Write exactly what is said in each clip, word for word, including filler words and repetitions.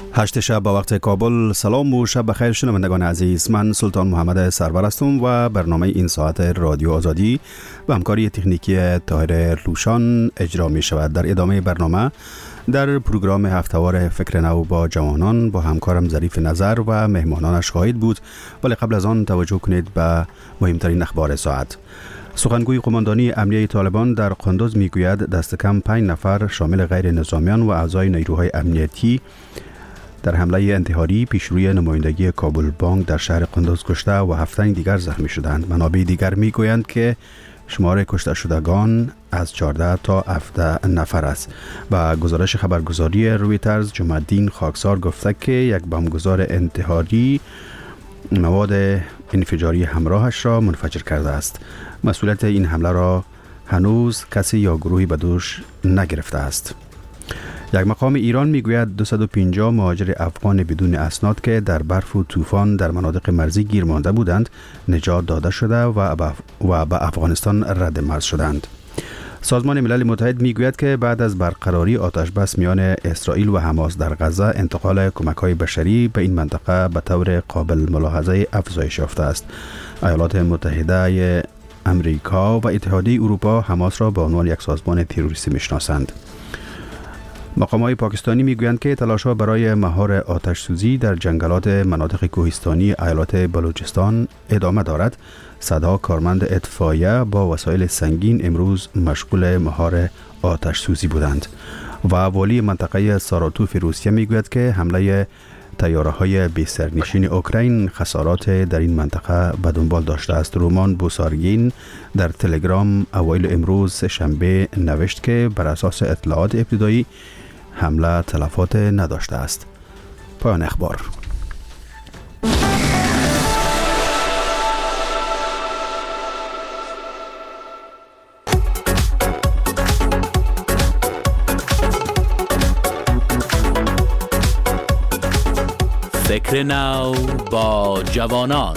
هشت شب با وقت کابل. سلام و شب بخیر شنوندگان عزیز. من سلطان محمد سرور هستم و برنامه این ساعت رادیو آزادی و همکاری تکنیکی طاهر لوشان اجرا می شود. در ادامه برنامه در پروگرام هفتهوار فکر نو با جوانان با همکارم ظریف نظر و مهمانانش خواهید بود، ولی قبل از آن توجه کنید به مهمترین اخبار ساعت. سخنگوی قماندانی امنیه طالبان در قندوز میگوید دست کم پنج نفر شامل غیر نظامیان و اعضای نیروهای امنیتی در حمله انتحاری پیشروی نمایندگی کابل بانک در شهر قندوز کشته و هفت دیگر زخمی شدند. منابع دیگر میگویند که شمار کشته شدگان از چهارده تا هفده نفر است. و گزارش خبرگزاری رویترز جمع‌الدین خاکسار گفته که یک بمبگذار انتحاری مواد انفجاری همراهش را منفجر کرده است. مسئولیت این حمله را هنوز کسی یا گروهی به دوش نگرفته است. یک مقام ایران میگوید دویست و پنجاه مهاجر افغان بدون اسناد که در برف و طوفان در مناطق مرزی گیر مانده بودند نجات داده شده و به افغانستان رد مرز شدند. سازمان ملل متحد میگوید که بعد از برقراری آتش بس میان اسرائیل و حماس در غزه، انتقال کمک‌های بشری به این منطقه به طور قابل ملاحظه افزایش یافته است. ایالات متحده امریکا و اتحادیه اروپا حماس را به عنوان یک سازمان تروریستی میشناسند. مقامات پاکستانی میگویند که تلاش‌ها برای مهار آتش سوزی در جنگلات مناطق کوهستانی ایالات بلوچستان ادامه دارد. صدها کارمند اطفائیه با وسایل سنگین امروز مشغول مهار آتش سوزی بودند. و والی منطقه ساراتوف روسیه میگوید که حمله طیاره‌های بی سرنشین اوکراین خسارات در این منطقه به دنبال داشته است. رومان بوسارگین در تلگرام اوایل امروز شنبه نوشت که بر اساس اطلاعات ابتدایی حمله تلفات نداشته است. پایان اخبار. فکر نو با جوانان.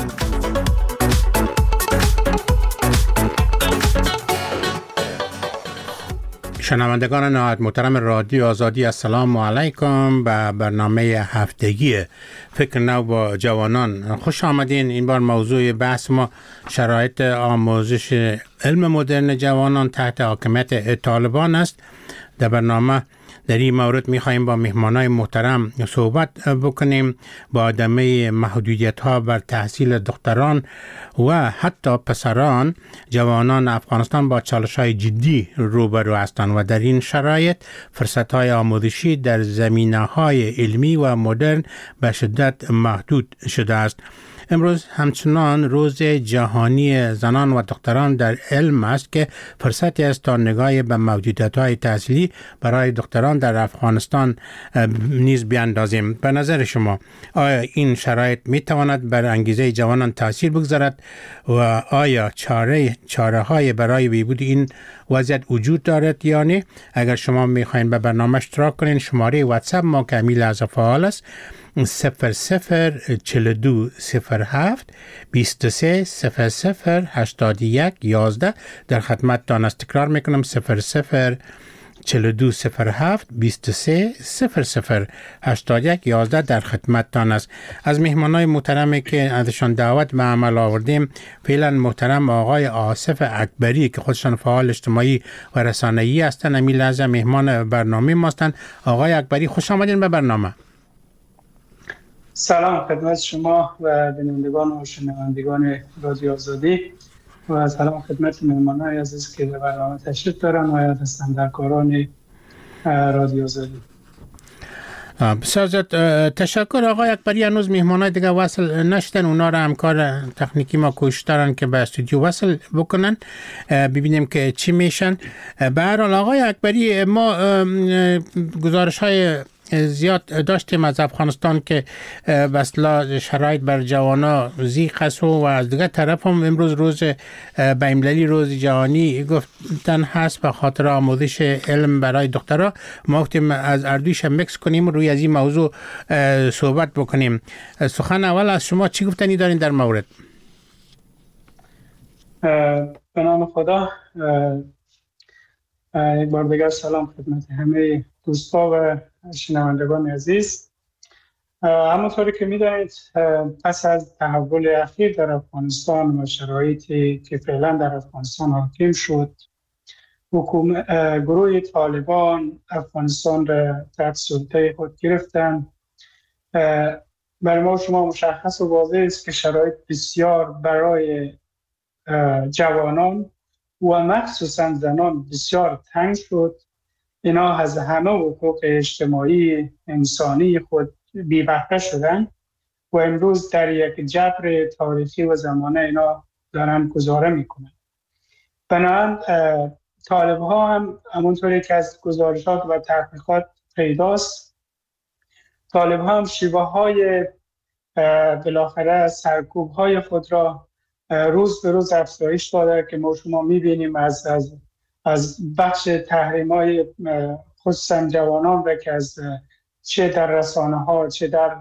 شنوندگان نهایت محترم رادیو آزادی، السلام علیکم به برنامه هفتگی فکر نو با جوانان. خوش آمدین. این بار موضوع بحث ما شرایط آموزش علم مدرن جوانان تحت حاکمیت طالبان است. در برنامه در این مورد می‌خوایم با مهمانای محترم صحبت بکنیم با عدم محدودیت‌ها بر تحصیل دختران و حتی پسران. جوانان افغانستان با چالش‌های جدی روبرو هستند و در این شرایط فرصت‌های آموزشی در زمینه‌های علمی و مدرن به شدت محدود شده است. امروز همچنان روز جهانی زنان و دختران در علم است که فرصتی است تا نگاه به موجودیت‌های تحصیلی برای دختران در افغانستان نیز بیاندازیم. به نظر شما آیا این شرایط می‌تواند بر انگیزه جوانان تاثیر بگذارد و آیا چاره چاره‌های برای بهبود این وضعیت وجود دارد یا نه؟ اگر شما می‌خواین به برنامه اشتراک کنین، شماره واتساپ ما که امیل از فعال است صفر صفر چهل و دو صفر هفت بیست و سه صفر صفر هشتاد و یک یازده در خدمت تان است. تکرار میکنم صفر صفر چهل و دو صفر هفت بیست و سه صفر صفر هشتاد و یک یازده در خدمت تان است. از مهمانای محترمی که ازشان دعوت به عمل آوردیم فعلا محترم آقای آصف اکبری که خودشان فعال اجتماعی و رسانه‌ای هستند، امی لحظه مهمان برنامه ما هستند. آقای اکبری خوش آمدین به برنامه. سلام خدمت شما و بینندگان و شنوندگان رادیو آزادی و سلام خدمت مهمانان عزیز که به برنامه تشریف دارن و یا دستندرکاران رادیو آزادی. بسیار زیاد تشکر آقای اکبری. هنوز مهمانای دیگه وصل نشدن، اونا را همکار تکنیکی ما کوشش دارن که به استودیو وصل بکنن، ببینیم که چی میشن. به هر حال آقای اکبری، ما گزارش های زیاد داشتیم از افغانستان که بسلا شرایط بر جوانا زیق است و از دیگه طرف هم امروز روز بین‌المللی روز جهانی گفتن هست به خاطر آموزش علم برای دخترها. ما گفتیم از اردویش میکس کنیم روی از این موضوع صحبت بکنیم. سخن اول از شما چی گفتنی دارین در مورد؟ به نام خدا یک بار دیگر سلام خدمت همه دوستا و شنوندگان عزیز. همونطوری که می‌دانید پس از تحول اخیر در افغانستان و شرایطی که فعلا در افغانستان حاکم شد، حکومت گروه طالبان افغانستان را تحت سلطه خود گرفتن. برای ما شما مشخص و واضح است که شرایط بسیار برای جوانان و مخصوصا زنان بسیار تنگ شد. اینا از همه حقوق اجتماعی انسانی خود بی بهره شدن و امروز در یک جبر تاریخی و زمانه اینا دارن گزاره میکنن. بنابراین طالب ها هم همونطوری که از گزارشات و تحقیقات پیداست، طالب ها هم شیوه های بالاخره سرکوب های خود را روز به روز افزایش داده که ما شما میبینیم از از از بخش تحریم های خصوصا جوانان را که از چه در رسانه ها چه در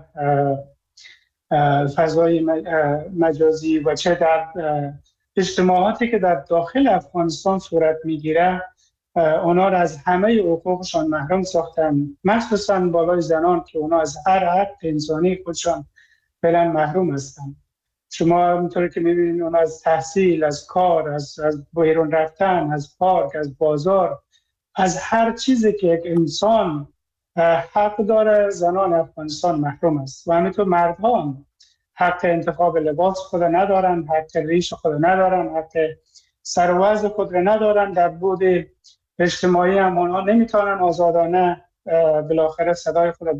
فضای مجازی و چه در اجتماعاتی که در داخل افغانستان صورت میگیره، اونا را از همه حقوقشان محروم ساختن، مخصوصا بالای زنان که اونا از هر حق انسانی خودشان فعلا محروم هستند. شما همونطوری که میبینید اونا از تحصیل، از کار، از از بیرون رفتن، از پارک، از بازار، از هر چیزی که یک انسان حق داره، زنان افغانستان محروم است. و همینطور مردها هم حق انتخاب لباس خود ندارن، حق ریش خود ندارن، حق سر و وضع خود را ندارن. در بود اجتماعی هم اونها نمیتونن آزادانه بالاخره صدای خود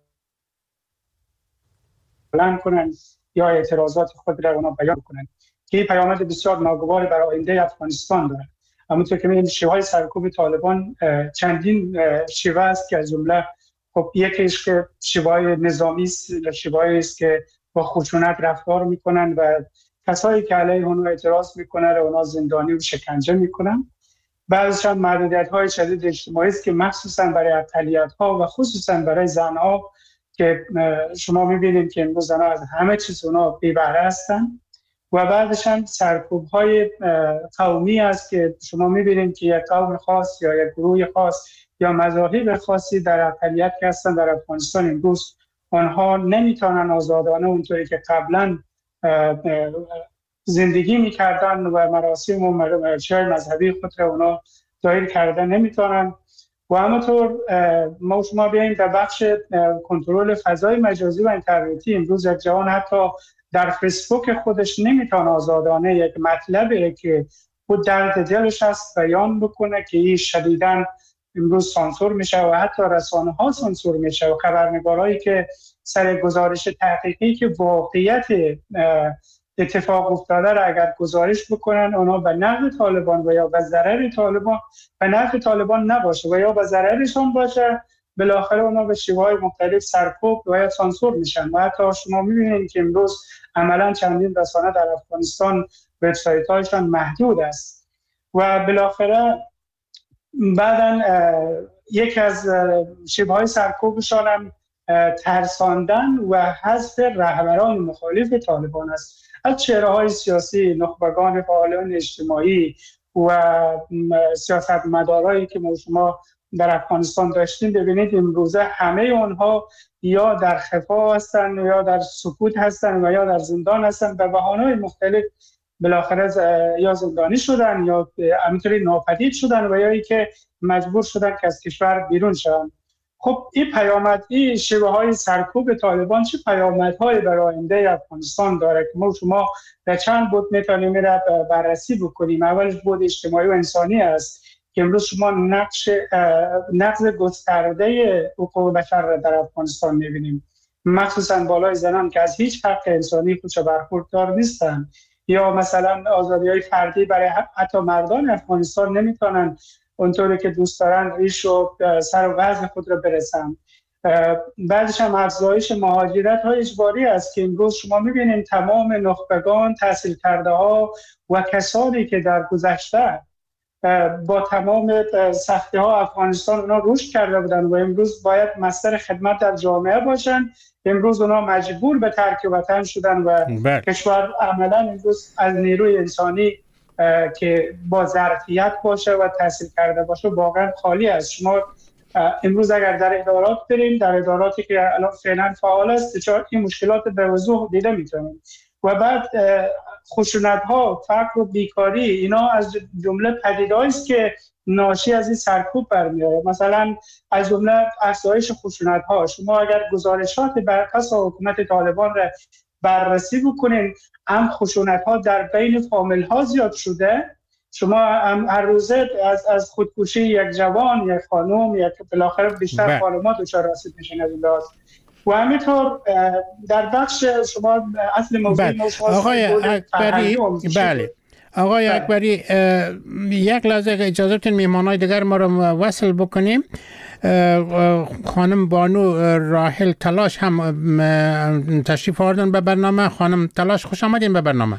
بلند کنن یا اعتراضات خود را اونا بیان کنن که این پیامد بسیار ناگواری برای آینده افغانستان داره. همونطور که می‌بینید شیوه سرکوب طالبان چندین شیوه است که از جمله خب یکیش که شیوه نظامی است، شیوه است که با خشونت رفتار میکنن و کسایی که علیه اونها اعتراض میکنن و اونا زندانی و شکنجه میکنن. بعضیش هم محدودیت‌های شدید اجتماعی است که مخصوصا برای اقلیت‌ها و خصوصا برای زن‌ها که شما می‌بینید که امروز زن‌ها از همه چیز اونا بی بهره هستن. و بعدش هم سرکوب‌های قومی است که شما می‌بینید که یک قوم خاص یا یک گروه خاص یا مذاهب خاصی در اقلیت هستن در افغانستان امروز آنها نمیتونن آزادانه اونطوری که قبلا زندگی میکردن و مراسم و مراسم مذهبی خود را اونا دایر کردن نمیتونن. و همونطور ما شما بیاییم در بخش کنترل فضای مجازی و اینترنتی امروز یک جوان حتی در فیسبوک خودش نمیتونه آزادانه یک مطلبی که خود درد دلش هست بیان بکنه که این شدیداً امروز سانسور میشه و حتی رسانه ها سانسور میشه و خبرنگارایی که سر گزارش تحقیقی که واقعیت اتفاق افتاده را اگر گزارش بکنن اونا به نفع طالبان و یا به ضرر طالبان به نفع طالبان نباشه و یا به ضررشون باشه، بالاخره اونا به شیوه‌های مختلف سرکوب و یا سانسور میشن. و حتی شما میبینید که امروز عملا چندین رسانه در افغانستان وبسایت‌هایشان محدود است و بالاخره بعدن یکی از شیوه‌های سرکوبشان هم ترساندن و حذف رهبران مخالف طالبان است. از چهره‌های سیاسی، نخبگان فعالان اجتماعی و سیاستمدارایی که ما شما در افغانستان داشتیم ببینید امروزه همه آنها یا در خفا هستند یا در سکوت هستند و یا در زندان هستند به بهانه‌های مختلف. بالاخره یا زندانی شدن یا همینطوری ناپدید شدن و یا ای که مجبور شدن که از کشور بیرون شدن. خب این پیامد، این شیوه های سرکوب طالبان چه پیامدهایی برای آینده افغانستان داره که ما شما در چند بود میتونیم را بررسی بکنیم. اولش بود اجتماعی و انسانی است که امروز شما نقش نقض گسترده حقوق بشر را در افغانستان میبینیم، مخصوصا بالای زنان که از هیچ حق انسانی خودش برخوردار نیستند، یا مثلا آزادی‌های فردی برای حتی مردان افغانستان نمیتونن اونطوری که دوست دارن ریش و سر و وضع خود را برسن. بعدش هم افزایش مهاجرت های اجباری است که امروز شما میبینید تمام نخبگان، تحصیل کرده ها و کسانی که در گذشته با تمام سختی ها افغانستان اونا رشد کرده بودن و امروز باید مصدر خدمت در جامعه باشن، امروز اونا مجبور به ترک وطن شدن و بر. کشور عملا امروز از نیروی انسانی که با ظرفیت باشه و تحصیل کرده باشه واقعا خالی است. شما امروز اگر در ادارات بریم، در اداراتی که الان فعلا فعال است، چون این مشکلات به وضوح دیده میتونیم. و بعد خشونت ها، فقر و بیکاری، اینا از جمله پدیده‌ای است که ناشی از این سرکوب برمیاد. مثلا از جمله افزایش خشونت ها، شما اگر گزارشات بر پس حکومت طالبان را بررسی بکنین، هم خشونت ها در بین فامیل ها زیاد شده. شما هر روزه از از خودکشی یک جوان، یک خانم، یک بالاخره بیشتر خانم‌ها دچار آسیب میشن از این لحاظ. و همینطور در بخش شما اصل موضوع ما آقای اکبری، بله آقای اکبری، یک لحظه اجازه بدین میهمانای دیگر ما رو وصل بکنیم. خانم بانو راحل تلاش هم تشریف آوردن به برنامه. خانم تلاش خوش آمدین به برنامه.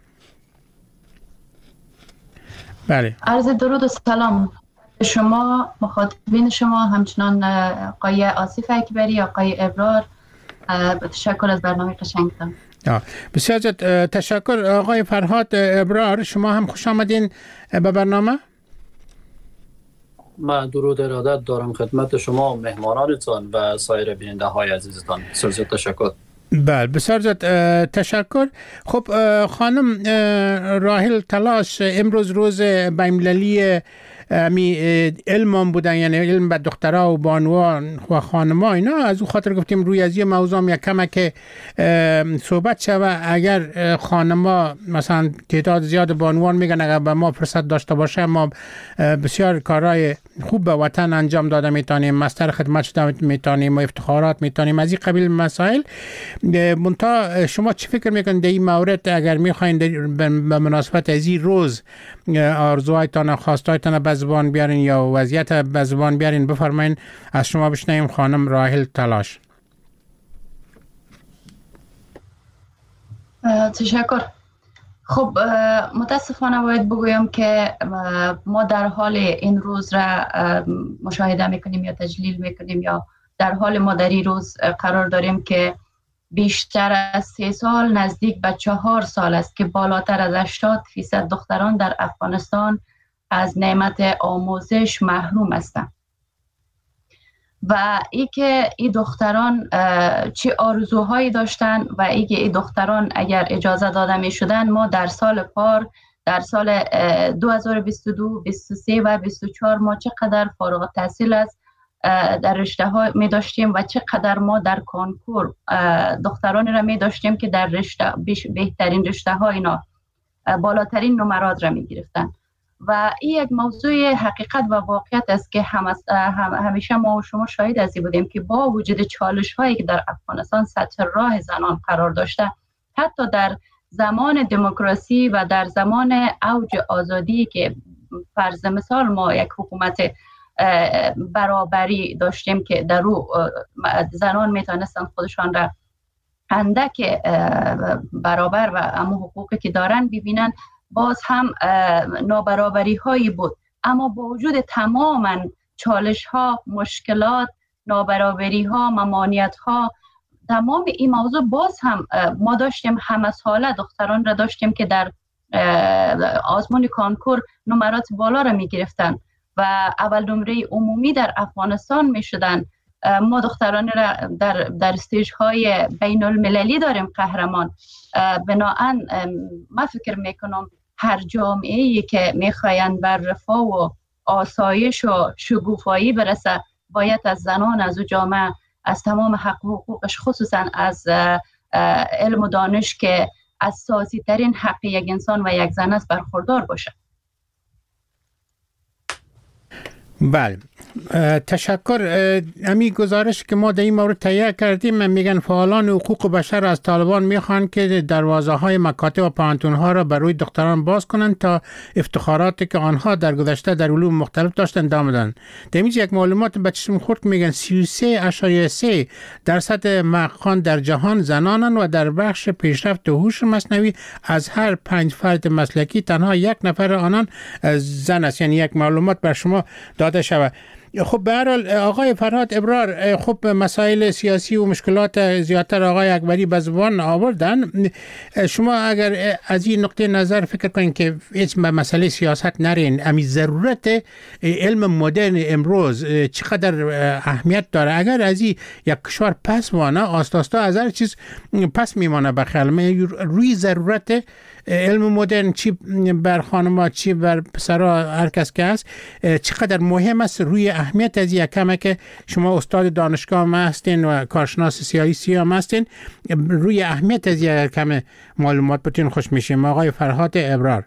بله، عرض درود و سلام شما، مخاطبین شما، همچنان آقای آصف اکبری، آقای ابرار. تشکر از برنامه قشنگتان. بسیار زیاد تشکر. آقای فرهاد ابرار، شما هم خوش آمدین به برنامه. من درود ارادت دارم خدمت شما و مهمانانتان و سایر بیننده های عزیزتان. بسیار زیاد تشکر. بله، بسیار زیاد تشکر. خب خانم راحل تلاش، امروز روز بین‌المللی می علم بودن، یعنی علم به دخترها و بانوان و خانم‌ها. اینا از اون خاطر گفتیم روی از این موضوع یک کمه که صحبت شوه. اگر خانم‌ها مثلا تعداد زیاد بانوان میگن اگر به ما فرصت داشته باشه ما بسیار کارهای خوب به وطن انجام داده میتونیم، مستر خدمت شده میتونیم و افتخارات میتونیم، از این قبیل مسائل. منتها شما چی فکر میکنید در این مورد؟ اگر میخواین به مناسبت از این روز آرزوهایتان و خواستهایتان به زبان بیارین یا وضعیت به زبان بیارین، بفرمایین. از شما بشنویم خانم راحل تلاش. تشکر. خب متاسفانه باید بگویم که ما در حال این روز را مشاهده میکنیم یا تجلیل میکنیم یا در حال ما در این روز قرار داریم که بیشتر از سه سال نزدیک به چهار سال است که بالاتر از هشتاد فیصد دختران در افغانستان از نعمت آموزش محروم هستند. و ای که این دختران چه آرزوهایی داشتن و ای که این دختران اگر اجازه داده می شدن، ما در سال پار در سال دو هزار و بیست و دو، بیست و سه و بیست و چهار ما چقدر فارغ التحصیل است در رشته ها می داشتیم و چقدر ما در کنکور دختران را می داشتیم که در رشته بهترین رشته ها اینا بالاترین نمرات را می گرفتن. و این یک موضوع حقیقت و واقعیت است که هم هم همیشه ما و شما شاهد از این بودیم که با وجود چالش هایی که در افغانستان سطح راه زنان قرار داشته، حتی در زمان دموکراسی و در زمان اوج آزادی که فرض مثال ما یک حکومت برابری داشتیم که در او زنان میتونستن خودشان را اندک برابر و امو حقوقی که دارن ببینن، باز هم نابرابری هایی بود. اما با وجود تماما چالش ها، مشکلات، نابرابری ها، ممانعت ها، تمام این موضوع باز هم ما داشتیم همه ساله دختران را داشتیم که در آزمون کانکور نمرات بالا را می گرفتن و اول نمره عمومی در افغانستان می شدن. ما دختران را در در استیج های بین المللی داریم قهرمان. بناهن من فکر میکنم هر جامعه‌ای که میخواین بر رفاه و آسایش و شکوفایی برسه باید از زنان از او جامعه از تمام حق و حقوقش، خصوصا از علم و دانش که اساسی ترین حق یک انسان و یک زن است برخوردار باشه. بله، تشکر. امی گزارش که ما در این مورد تهیه کردیم میگن فعالان حقوق بشر از طالبان میخوان که دروازه های مکاتب و پانتون ها را برای دختران باز کنند تا افتخاراتی که آنها در گذشته در علوم مختلف داشتن ادامه دهند. در اینجا یک معلومات به چشم خورد میگن سی و سه اشاریه سه درصد محققان در جهان زنانند و در بخش پیشرفت هوش مصنوعی از هر پنج فرد مسلکی تنها یک نفر آنان زن است. یعنی یک معلومات بر شما داده شود. خب به هر حال آقای فرهاد ابرار، خب مسائل سیاسی و مشکلات زیادتر آقای اکبری به زبان آوردن. شما اگر از این نقطه نظر فکر کنید که هیچ مسئله سیاست نرین، امی ضرورت علم مدرن امروز چقدر اهمیت داره؟ اگر از این یک کشور پس مانه، آستاستا از هر چیز پس میمانه بخیال، روی ضرورت علم مدرن چی بر خانم‌ها چی بر پسرها هر کس که هست چقدر مهم است، روی اهمیت از یک کمه که شما استاد دانشگاه هم هستین و کارشناس سیاسی هم هستین، روی اهمیت از یک کمه معلومات بتون خوش میشیم. آقای فرهاد ابرار.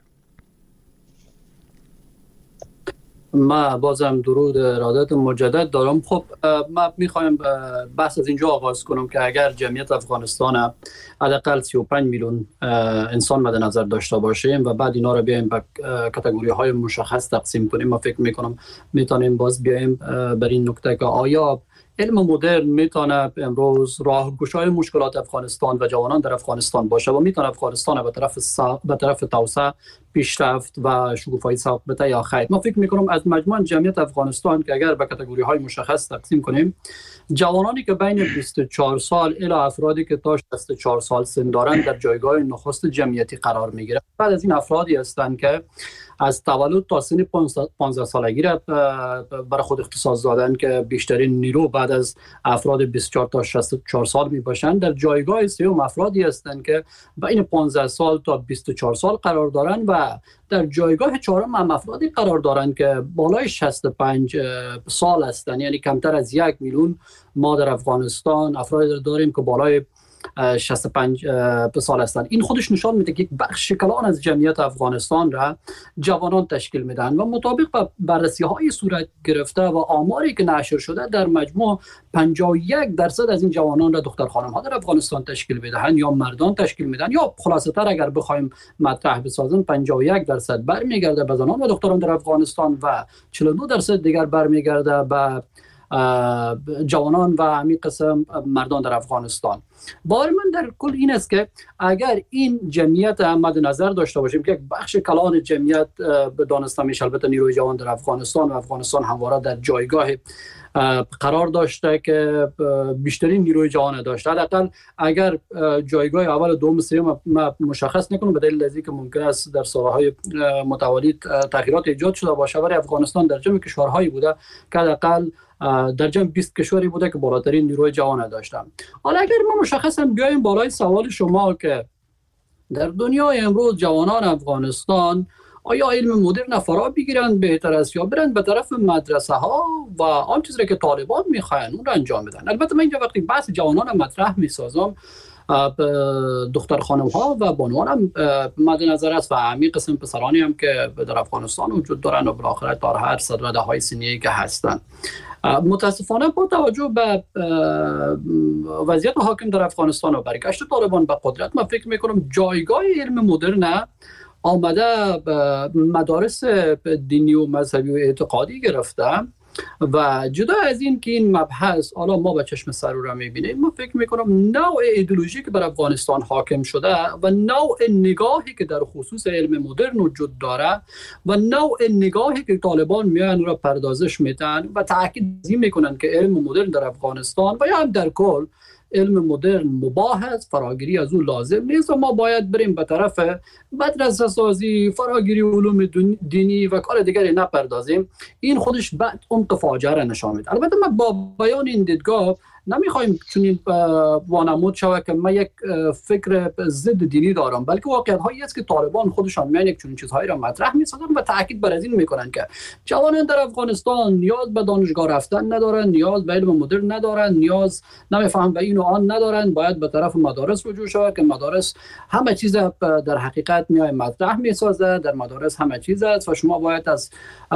ما بازم درود ارادت مجدد دارم. خب ما میخوایم بحث از اینجا آغاز کنم که اگر جمعیت افغانستان حداقل سی و پنج میلیون انسان مد نظر داشته باشیم و بعد اینا رو بیایم به کاتگوری های مشخص تقسیم کنیم، ما فکر میکنم میتونیم باز بیایم بر این نکته که آیا علم مدرن میتونه امروز راهگشای مشکلات افغانستان و جوانان در افغانستان باشه و میتونه افغانستان به طرف سا... به طرف توسعه، پیشرفت و شکوفایی سوق بده یا خیر. ما فکر میکنم از مجموع جمعیت افغانستان که اگر به کاتگوری های مشخص تقسیم کنیم، جوانانی که بین بیست و چهار سال الی افرادی که تا شصت و چهار سال سن دارند در جایگاه نخست جمعیتی قرار میگیرند. بعد از این افرادی هستند که از تولد تا سن پانزده سالگی را برای خود اختصاص دادن که بیشترین نیرو بعد از افراد بیست و چهار تا شصت و چهار سال می باشند. در جایگاه سوم افرادی هستند که بین پانزده سال تا بیست و چهار سال قرار دارند و در جایگاه چهارم هم افرادی قرار دارند که بالای شصت و پنج سال هستند، یعنی کمتر از یک میلیون ما در افغانستان افرادی داریم که بالای شصت و پنج سال هستند. این خودش نشان میده که یک بخش کلان از جمعیت افغانستان را جوانان تشکیل میدن و مطابق با بررسی های صورت گرفته و آماری که نشر شده در مجموع پنجاه و یک درصد از این جوانان را دختر خانم ها در افغانستان تشکیل میدن یا مردان تشکیل میدن، یا خلاصه تر اگر بخوایم مطرح بسازیم پنجاه و یک درصد برمیگرده به زنان و دختران در افغانستان و چهل و دو درصد دیگر برمیگرده به جوانان و همین قسم مردان در افغانستان. باور من در کل این است که اگر این جمعیت مد نظر داشته باشیم که یک بخش کلان جمعیت به دانسته میشه، البته نیروی جوان در افغانستان و افغانستان همواره در جایگاه قرار داشته که بیشترین نیروی جوان داشته، حداقل اگر جایگاه اول دوم سوم ما مشخص نکنیم به دلیل ازی که ممکن است در سالهای متوالی تغییرات ایجاد شده باشه، ولی افغانستان در جمع کشورهایی بوده که حداقل در جمع بیست کشوری بوده که بالاترین نیروی جوان داشتن. حالا اگر ما مشخصا بیایم بالای سوال شما که در دنیای امروز جوانان افغانستان آیا علم مدرن فرا بگیرند بهتر است یا برند به طرف مدرسه ها و آن چیزی که طالبان میخواین اون را انجام بدن؟ البته من اینجا وقتی بحث جوانان مطرح میسازم، دختر خانم ها و بانوان هم مد نظر است و همین قسم پسرانی هم که در افغانستان وجود دارند و بالاخره در هر صدرده های سنی که هستند. متاسفانه با توجه به وضعیت حاکم در افغانستان و برگشت طالبان به قدرت، من فکر میکنم جایگاه علم مدرن آمده به مدارس دینی و مذهبی و اعتقادی گرفته و جدا از این که این مبحث حالا ما به چشم سر رو میبینیم، من فکر میکنم نوع ایدئولوژی که بر افغانستان حاکم شده و نوع نگاهی که در خصوص علم مدرن وجود داره و نوع نگاهی که طالبان میان را پردازش میدن و تاکید میکنن که علم مدرن در افغانستان و یا هم در کل علم مدرن مباح است، فراگیری از اون لازم نیست و ما باید بریم به طرف مدرسه سازی، فراگیری علوم دینی و کار دیگری نپردازیم. این خودش بعد عمق فاجعه را نشان میده. البته ما با بیان این دیدگاه نمیخوایم چنین وانمود شود که من یک فکر ضد دینی دارم، بلکه واقعیت هایی است که طالبان خودشان میان یک چنین چیزهایی را مطرح میسازن و تاکید بر از این میکنن که جوانان در افغانستان نیاز به دانشگاه رفتن ندارن، نیاز به علم مدرن ندارن، نیاز نمیفهم به این و آن ندارن، باید به طرف مدارس رجوع شود که مدارس همه چیز در حقیقت میای مطرح میسازه، در مدارس همه چیز است و شما باید از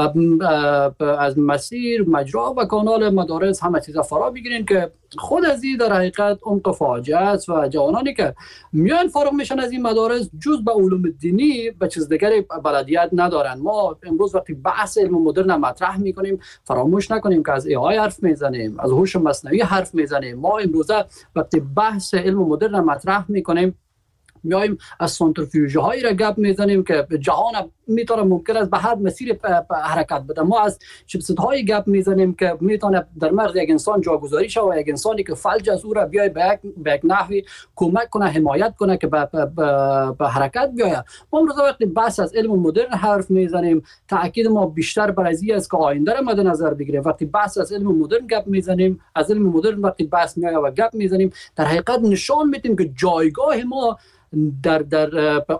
از مسیر مجرا و کانال مدارس همه چیز فرا بگیرین که خود از این در حقیقت عمق فاجعه است و جوانانی که میان فارغ میشن از این مدارس جز به علوم دینی به چیز دیگری بلدیت ندارن. ما امروز وقتی بحث علم مدرن مطرح میکنیم فراموش نکنیم که از ای آی حرف میزنیم، از هوش مصنوعی حرف میزنیم. ما امروز وقتی بحث علم مدرن مطرح میکنیم میایم از سانتریفیوژ هایی را گپ میزنیم که جهان میتونه ممکن است به هر مسیر حرکت بده. ما از چیپست های گپ میزنیم که میتونه در مغز یک انسان جاگذاری شه و یک انسانی که فلج از او را بیای به یک به یک نحوی کمک کنه، حمایت کنه که به, به, به, به حرکت بیاید. ما امروز وقتی بحث از علم مدرن حرف میزنیم، تاکید ما بیشتر بر از این است که آینده را مد نظر بگیریم. وقتی بحث از علم مدرن گپ میزنیم، از علم مدرن وقتی بحث میاد و گپ میزنیم، در حقیقت نشان میدیم که جایگاه ما در در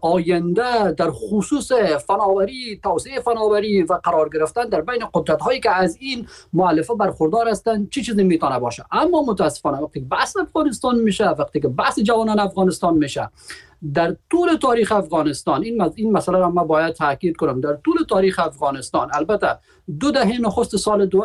آینده در خصوص فناوری، توسعه فناوری و قرار گرفتن در بین قدرت هایی که از این مؤلفه برخوردار هستند چی چیزی میتونه باشه. اما متاسفانه وقتی بحث افغانستان میشه، وقتی که بحث جوانان افغانستان میشه، در طول تاریخ افغانستان این این مسئله را ما باید تاکید کنم، در طول تاریخ افغانستان البته دو دهه نخست سال دو,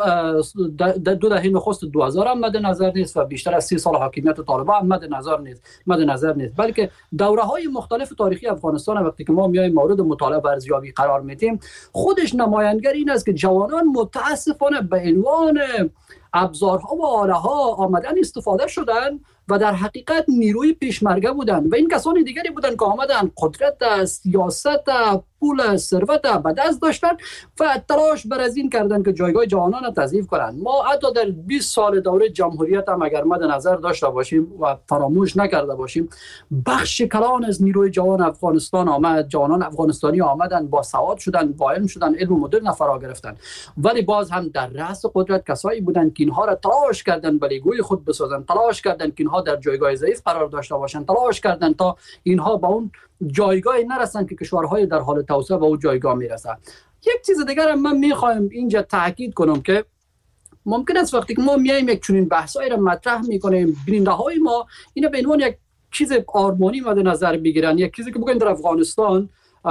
دو دهه نخست دو هزار هم مد نظر نیست و بیشتر از سی سال حاکمیت طالبان هم مد نظر نیست مد نظر نیست بلکه دوره های مختلف تاریخی افغانستان وقتی که ما میایم مورد مطالعه و ارزیابی قرار میدیم، خودش نمایانگر این است که جوانان متاسفانه به عنوان ابزارها و آله ها آمدن استفاده شدن و در حقیقت نیروی پیشمرگه بودن و این کسانی دیگری بودن که آمدن قدرت، سیاست، پول، ثروت به دست داشتن و تلاش بر از این کردن که جایگاه جوانان را تضعیف کنند. ما حتی در بیست سال دوره جمهوریت هم اگر مد نظر داشته باشیم و فراموش نکرده باشیم، بخش کلان از نیروی جوان افغانستان آمد، جوانان افغانستانی آمدن، با سواد شدن، با علم شدن، علم مدرن فرا گرفتن، ولی باز هم در رأس قدرت کسایی بودن که اینها را تلاش کردن به لیگوی خود بسازن، تلاش کردن که اینها در جایگاه ضعیف قرار داشته باشند، تلاش کردن تا اینها با اون جایگاهی نرسن که کشورهای در حال توسعه به اون جایگاه میرسن. یک چیز دیگر هم من میخوایم اینجا تاکید کنم که ممکن است وقتی که ما میایم یک چنین بحثایی را مطرح میکنیم، بیننده های ما اینو به عنوان یک چیز آرمانی مد نظر بگیرن، یک چیزی که بگن در افغانستان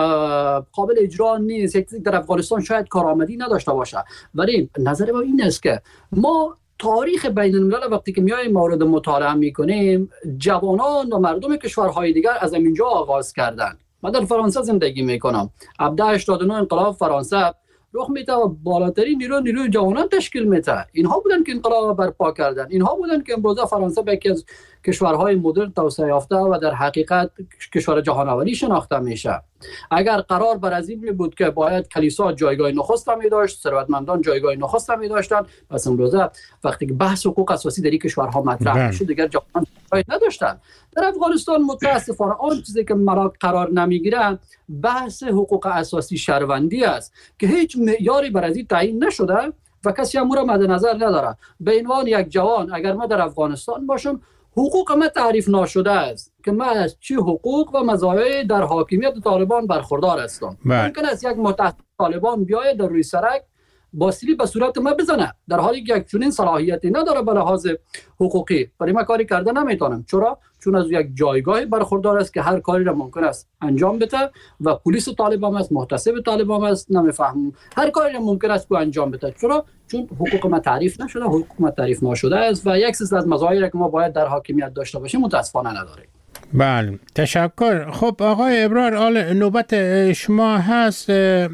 قابل اجرا نیست، یک چیزی در افغانستان شاید کارآمدی نداشته باشه. ولی نظر ما این است که ما تاریخ بین الملل وقتی که میایم مورد مطالعه میکنیم، جوانان و مردم کشورهای دیگر از اینجا آغاز کردن. من در فرانسه زندگی میکنم. هفده هشتاد و نه انقلاب فرانسه رخ میده و بالاترین نیرو نیروی جوانان تشکیل میده. اینها بودن که انقلاب برپا کردن، اینها بودن که امروزه فرانسه به یکی از کشورهای مدرن توسعه یافته و در حقیقت کشور جهان اولی شناخته میشه. اگر قرار بر از این بود که باید کلیسا جایگاه نخست می داشت، ثروتمندان جایگاه نخست می داشتن، پس امروزه وقتی که بحث حقوق اساسی در این کشورها مطرح میشه دیگر جوانان جای نداشتن. در افغانستان متاسفانه آن چیزی که مرا قرار نمیگیره بحث حقوق اساسی شهروندی است که هیچ معیاری بر از این تعیین نشده و کسی هم را مد نظر نداره. به عنوان یک جوان اگر من در افغانستان باشم، حقوق من تعریف ناشده است که من از چی حقوق و مزایای در حاکمیت طالبان برخوردار هستم. ممکن است یک متحد طالبان بیاید در روی سرک با سیلی به صورت من بزنه در حالی که یک چنین صلاحیتی نداره به لحاظ حقوقی. برای من کاری کرده نمیتونم. چرا؟ چون از یک جایگاه برخوردار است که هر کاری را ممکن است انجام بده و پلیس طالبان است، محتسب طالبان است، نمیفهمم هر کاری را ممکن است که انجام بده. چرا؟ چون حقوق ما تعریف نشده، حقوق ما تعریف نشده است و یک سری از مزایایی که ما باید در حاکمیت داشته باشیم متاسفانه نداریم. بله، تشکر. خب آقای ابرار، آل نوبت شما هست.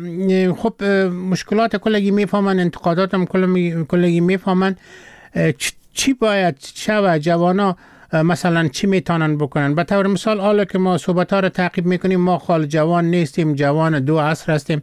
خب مشکلات کلگی میفهمن، انتقاداتم کلگی میفهمن. چی باید شوه جوانا مثلا چی میتونن بکنن؟ به طور مثال حالا که ما صحبت ها رو تعقیب میکنیم، ما خال جوان نیستیم، جوان دو عصر هستیم،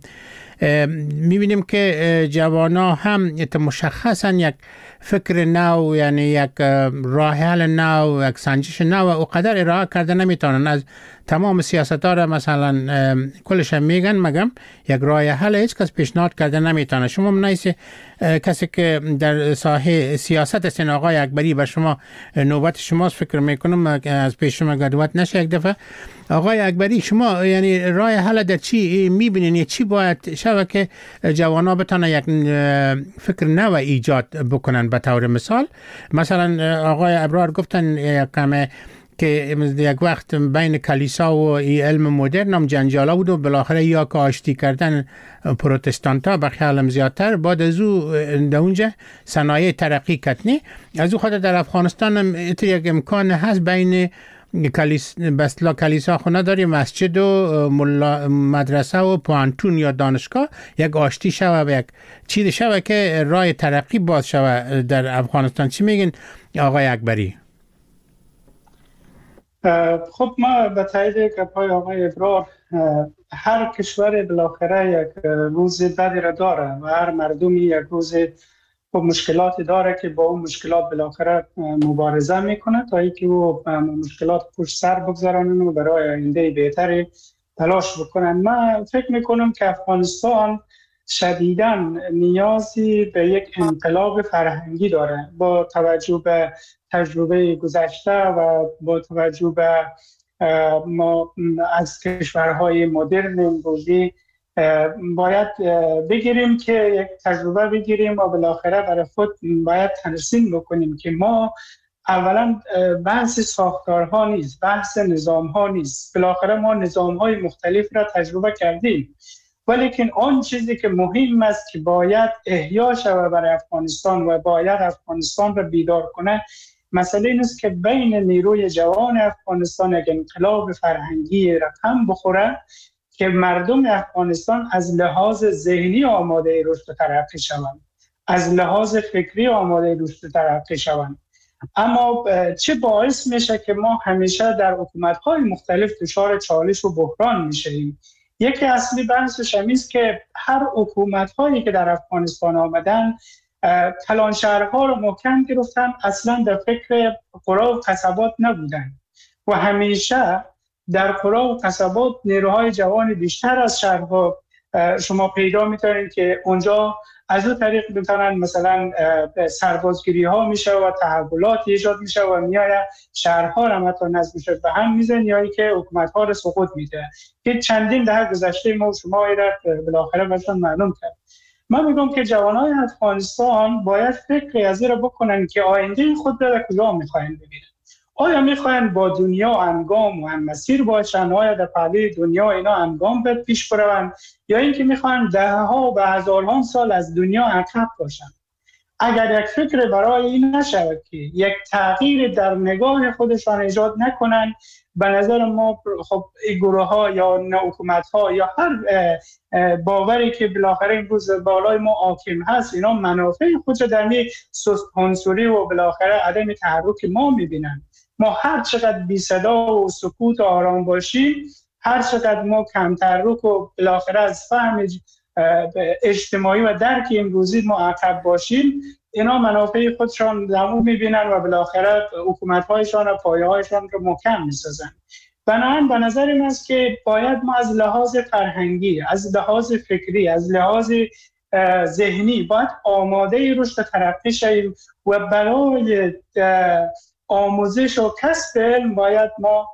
میبینیم که جوانا هم مشخصا یک فکر نو، یعنی یک راه حل نو، یک سنجش نو و قدر ارائه کرده نمیتونن. از تمام سیاست ها را مثلا کلش میگن، مگم یک راه حل هیچ کس پیشنهاد کرده نمیتونه. شما منایس کسی که در ساحه سیاست هستین، آقای اکبری، به شما نوبت شماست، فکر میکنم از پیش شما گدوت نشه یک دفعه. آقای اکبری، شما یعنی راه حل در چی میبینین؟ چی باید شوه که جوانا بتونه یک فکر نو ایجاد بکنن؟ به طور مثال مثلا آقای ابرار گفتن یک کمه که یک وقت بین کلیسا و علم مدرن هم جنجالا بود و بالاخره یا که آشتی کردن پروتستانتا به خیالم زیادتر، بعد از او در اونجا صنایع ترقی کتنی. از او خاطر در افغانستان هم یک امکان هست بین کلیس بسلا کلیسا خونه داری، مسجد و مدرسه و پانتون یا دانشگاه، یک آشتی شوه و یک چیز شوه که راه ترقی باز شوه در افغانستان. چی میگین آقای اکبری؟ خب ما به تایید گپ‌های آقای ابرار هر کشور بالاخره یک روز بدی را داره و هر مردمی یک روز با مشکلات داره که با اون مشکلات بالاخره مبارزه میکنه تا اینکه او مشکلات پشت سر بگذارن و برای آینده بهتری تلاش بکنن. من فکر میکنم که افغانستان شدیداً نیازی به یک انقلاب فرهنگی داره با توجه به تجربه گذشته و با توجه به ما از کشورهای مدرن امروزی باید بگیریم که یک تجربه بگیریم و بالاخره برای خود باید ترسیم بکنیم که ما اولا بحث ساختارها نیست، بحث نظامها نیست. بالاخره ما نظامهای مختلف را تجربه کردیم، ولیکن آن چیزی که مهم است که باید احیا شود برای افغانستان و باید افغانستان را بیدار کنه، مسئله این است که بین نیروی جوان افغانستان یک انقلاب فرهنگی رقم بخوره که مردم افغانستان از لحاظ ذهنی آماده رشد و ترقی شوند، از لحاظ فکری آماده رشد و ترقی شوند. اما چه باعث میشه که ما همیشه در حکومت‌های مختلف دچار چالش و بحران میشیم؟ یکی اصلی بحثش این است که هر حکومت‌هایی که در افغانستان آمدن کلان شهرها رو محکم گرفتن، اصلا در فکر قرا و قصبات نبودن و همیشه در قرا و قصبات نیروهای جوان بیشتر از شهرها شما پیدا می‌تونید که اونجا از اون طریق میتونن مثلا سربازگیری ها میشه و تحولات ایجاد میشه و میایه شهرها را مثلا نزد میشه به هم میزن یا که حکومت ها را سقوط میده که چندین دهه گذشته ما شما را بالاخره براتون معلوم کرد. من میگم که جوانای افغانستان باید فکری از این را بکنن که آینده خود را کجا میخواین ببینن. آیا میخواین با دنیا همگام و هم مسیر باشن؟ آیا در پهلوی دنیا اینا همگام به پیش بروند یا اینکه میخواین ده ها و هزاران سال از دنیا عقب باشن؟ اگر یک فکر برای این نشود که یک تغییر در نگاه خودشان ایجاد نکنن، به نظر ما خب این گروه ها یا حکومت ها یا هر باوری که بالاخره امروز بالای ما حاکم هست، اینا منافع خود را در می سست عنصری و بالاخره عدم تحرک ما میبینن. ما هر چقدر بی صدا و سکوت و آرام باشیم، هر چقدر ما کم تحرک و بالاخره از فهم اجتماعی و درک امروزی ما عقب باشیم، اینا منافع خودشان دمو میبینن و بالاخره حکومت‌هایشان و پایه‌هایشان رو محکم میسازن. بنابراین به نظر من است که باید ما از لحاظ فرهنگی، از لحاظ فکری، از لحاظ ذهنی باید آماده رشد و ترقی شویم و برای آموزش و کسب علم باید ما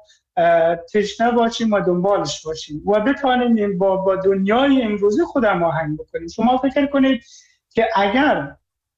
تشنه باشیم و دنبالش باشیم و بتوانیم با, با دنیای امروزی خودم آهنگ بکنیم. شما فکر کنید که اگر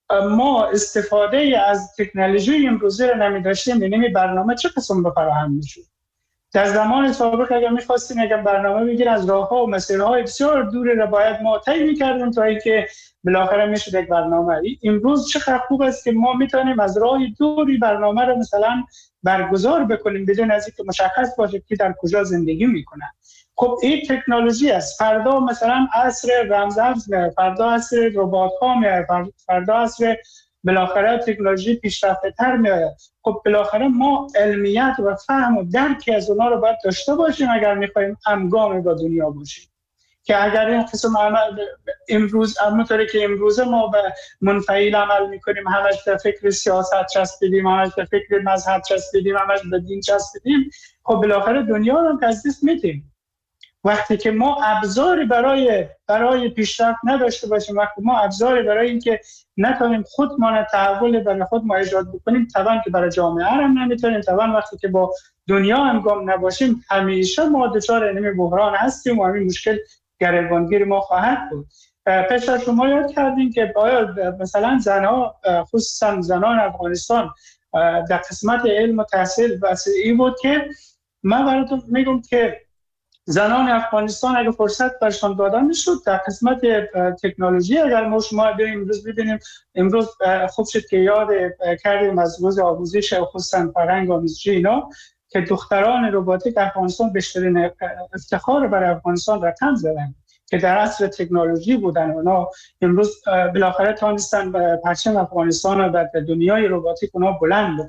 ما استفاده از تکنولوژی امروزی را نمی داشتیم، این برنامه چه قسم به فراهم میشد؟ در زمان سابق اگر می‌خواستیم اگر برنامه بگیر از راه‌ها و مسیرهای بسیار دوری را باید ما طی می‌کردیم تا اینکه بالاخره میشد یک برنامه. امروز چقدر خوب است که ما میتونیم از راه دوری برنامه را مثلا برگزار بکنیم بدون از اینکه مشخص باشه که در کجا زندگی میکنه. خب این تکنولوژی است. فردا مثلا عصر رمزارز میاد، فردا عصر ربات‌ها میاد، فردا عصر بالاخره تکنولوژی پیشرفته‌تر میاد. خب بالاخره ما علمیت و فهم و درکی از اونها رو باید داشته باشیم اگر میخوایم همگام با دنیا باشیم. که اگر این قسم عمل امروز همونطوری که امروزه ما به منفعل عمل میکنیم، همش به فکر سیاست چسبیدیم، همش به فکر مذهب چسبیدیم، همش به دین چسبیدیم، خب بالاخره دنیا رو از دست میدیم. وقتی که ما ابزاری برای برای پیشرفت نداشته باشیم، وقتی ما ابزاری برای اینکه نتونیم خودمان تحول برای خود ما ایجاد بکنیم، طبعا که برای جامعه هم نمیتونیم، طبعا وقتی که با دنیا همگام نباشیم همیشه ما دچار این بحران هستیم و همین مشکل گریبانگیر ما خواهد بود. پیشتر شما یاد کردین که باید مثلا زنها، خصوصا زنان افغانستان در قسمت علم و تحصیل بس این بود که من براتون میگم که زنان افغانستان اگه فرصت برشان داده میشد در قسمت تکنولوژی، اگر ما شما بریم امروز ببینیم، امروز خوب شد که یاد کردیم از روز آموزش خصوصا فرهنگ آموزشی اینا که دختران رباتیک افغانستان بیشترین افتخار برای افغانستان رقم زدن که در عصر تکنولوژی بودن. اونا امروز بالاخره تونستن پرچم افغانستان رو در دنیای رباتیک اونا بلند بکنن.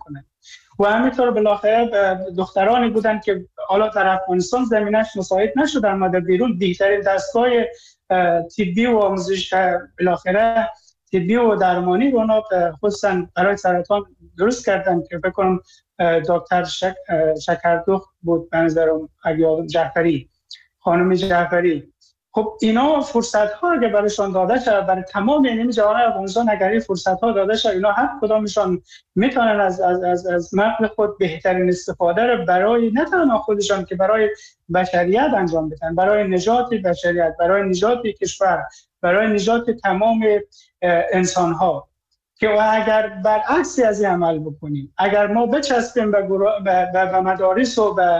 و همینطور بالاخره دخترانی بودن که حالا در افغانستان زمینش مساعد نشد، اما در بیرون دیگرترین دستگاه طبی و آموزش بالاخره طبی و درمانی رو اونا خصوصا برای سرطان درست کردن که فکر کنم دکتر شک... شکردخت بود به نظرم یا جعفری خانم جعفری. خب اینا فرصت ها اگه برایشان داده شد، برای تمام این جوانان افغانستان اگر این فرصت ها داده شد، اینا هر کدامشان میتونن از از از از مغز خود بهترین استفاده رو برای نه تنها خودشان که برای بشریت انجام بدن، برای نجات بشریت، برای نجات کشور، برای نجات تمام انسان ها. که اگر برعکسی از این عمل بکنیم، اگر ما بچسبیم به, به, به مدارس و به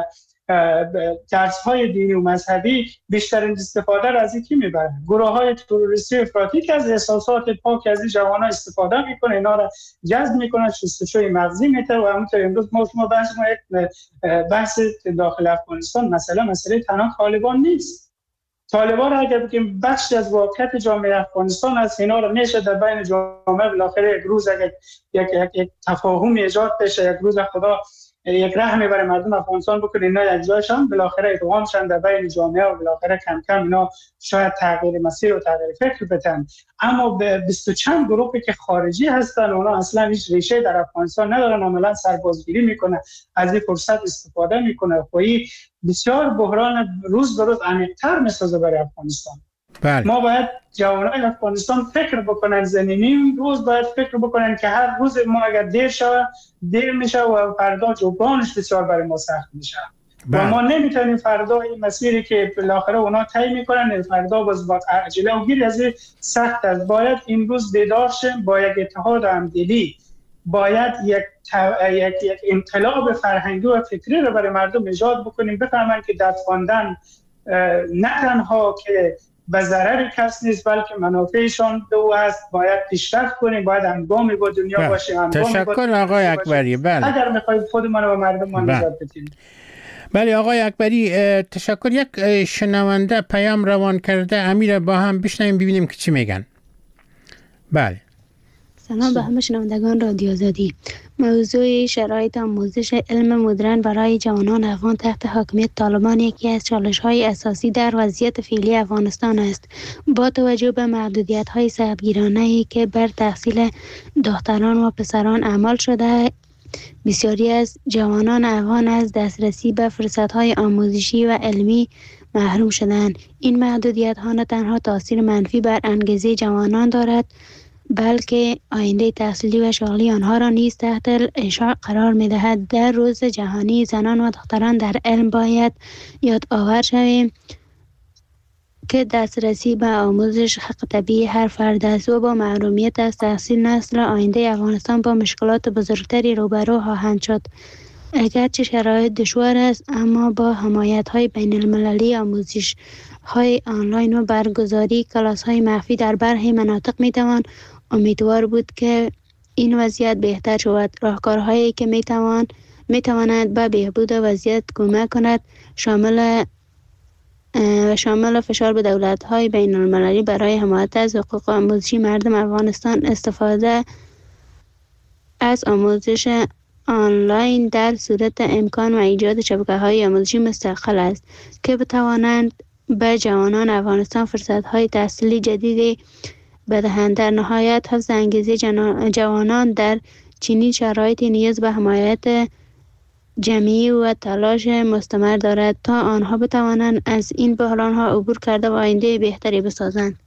درس های دینی و مذهبی، بیشترین استفاده را از یکی میبرن. گروه های تروریستی افراطی که از احساسات پاک از این جوانان استفاده میکنه، اینا را جذب میکنن، شستشوی مغزی میتر. و همونطور امروز ما شما بحث ما یک بحث داخل افغانستان مسئله مسئله تنها طالبان نیست. طالبان را اگر بگیم بخشی از واقعیت جامعه افغانستان است، اینا را میشه در بین جامعه بالاخره یک روز اگر یک یک, یک تفاهمی ایجاد بشه، یک روز خدا یک رحمی برای مردم افغانستان بکنه، اینا یک جایشان بالاخره ادغام شن در بین جامعه و بالاخره کم کم اینا شاید تغییر مسیر و تغییر فکر بدن. اما به بیست و چند گروهی که خارجی هستن، اونا اصلا هیچ ریشه در افغانستان ندارن، عملا سربازگیری میکنه، از این فرصت استفاده میکنه. خواهی بسیار بحران روز به روز عمیق‌تر میسازه برای افغانستان. بله. ما باید جوانای افغانستان فکر بکنن، زمینی روز باید فکر بکنن که هر روز ما اگر دیر شود دیر میشه و فردا جبرانش بسیار برای ما سخت میشه. و ما نمیتونیم فردا این مسیری که بالاخره اونا طی میکنن فردا باز با عجله و گیری از سخت است. باید این روز بیدار شیم، با یک اتحاد و همدلی باید یک تا... یک یک انقلاب فرهنگی و فکری رو برای مردم ایجاد بکنیم، بفهمن که دست خواندن نه تنها که به ضرر کس نیست بلکه منافعشان دو است. باید پیشرفت کنیم، باید همگامی با دنیا بله. باشیم. تشکر آقای اکبری. بله. اگر میخوایم خودمان و مردمان نجات بدیم. بله آقای اکبری تشکر. یک شنونده پیام روان کرده، امیر با هم بشنویم ببینیم که چی میگن. بله. سلام به همه شنوندگان رادیو آزادی. موضوع شرایط آموزش علم مدرن برای جوانان افغان تحت حاکمیت طالبان یکی از چالش‌های اساسی در وضعیت فعلی افغانستان است. با توجه به محدودیت‌های سختگیرانه‌ای که بر تحصیل دختران و پسران اعمال شده، بسیاری از جوانان افغان از دسترسی به فرصت‌های آموزشی و علمی محروم شدند. این محدودیت‌ها نه تنها تاثیر منفی بر انگیزه جوانان دارد، بلکه آینده تحصیلی و شغلی آنها را نیز تحت اشعاع قرار می‌دهد. در روز جهانی زنان و دختران در علم باید یادآور شویم که دسترسی به آموزش حق طبیعی هر فرد است و با محرومیت از تحصیل نسل آینده افغانستان با مشکلات بزرگتری روبرو خواهند شد. اگرچه شرایط دشوار است، اما با حمایت‌های بین‌المللی، آموزش‌های آنلاین و برگزاری کلاس‌های مخفی در برخی مناطق می‌توان امیدوار بود که این وضعیت بهتر شود. راهکارهایی که می‌توان می‌تواند به بهبود وضعیت کمک کند شامل و شامل فشار به دولت‌های بین‌المللی برای حمایت از حقوق آموزشی مردم افغانستان، استفاده از آموزش آنلاین در صورت امکان و ایجاد شبکه‌های آموزشی مستقل است که بتوانند به جوانان افغانستان فرصت‌های تحصیلی جدیدی بدهند. در نهایت حفظ انگیزه جوانان در چنین شرایطی نیاز به حمایت جمعی و تلاش مستمر دارد تا آنها بتوانند از این بحران‌ها عبور کرده و آینده بهتری بسازند.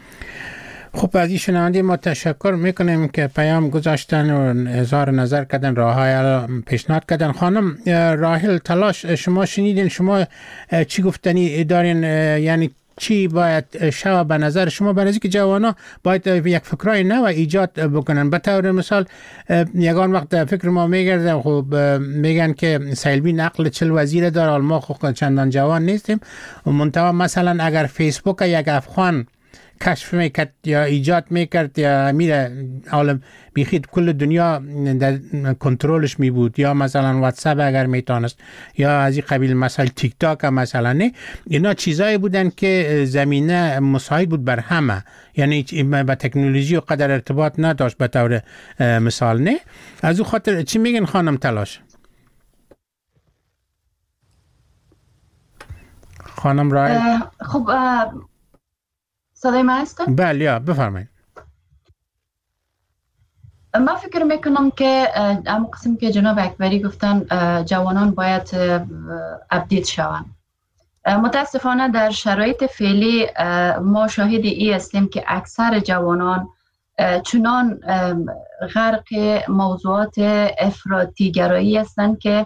خب از این شنونده ما تشکر میکنیم که پیام گذاشتن و اظهار نظر کردن، راههای پیشنهاد کردن. خانم راحل تلاش، شما شنیدین، شما چی گفتنی دارین؟ یعنی چی باید شود به نظر شما؟ به نظر که جوانا باید یک فکرای نو ایجاد بکنن. به طور مثال یگان وقت فکر ما میگرده، خب میگن که سیلبی نقل چل وزیر داره، ما خب چندان جوان نیستیم. منتها مثلا اگر فیسبوک یک افغان کشف میکرد یا ایجاد میکرد یا میره عالم بیخید کل دنیا در کنترلش می بود، یا مثلا واتساپ اگر میتونست، یا از این قبیل مثلا تیک تاک مثلا، نه اینا چیزایی بودن که زمینه مساعد بود بر همه، یعنی با تکنولوژی و قدر ارتباط نداشت به طور مثال. نه از او خاطر چی میگن خانم تلاش؟ خانم رای خب صدای من هست؟ بله یا بفرمایید. من فکر میکنم که اما قسم که جناب اکبری گفتن جوانان باید اپدیت شوند. متاسفانه در شرایط فعلی ما شاهد ای هستیم که اکثر جوانان چنان غرق موضوعات افراطی گرایی هستند که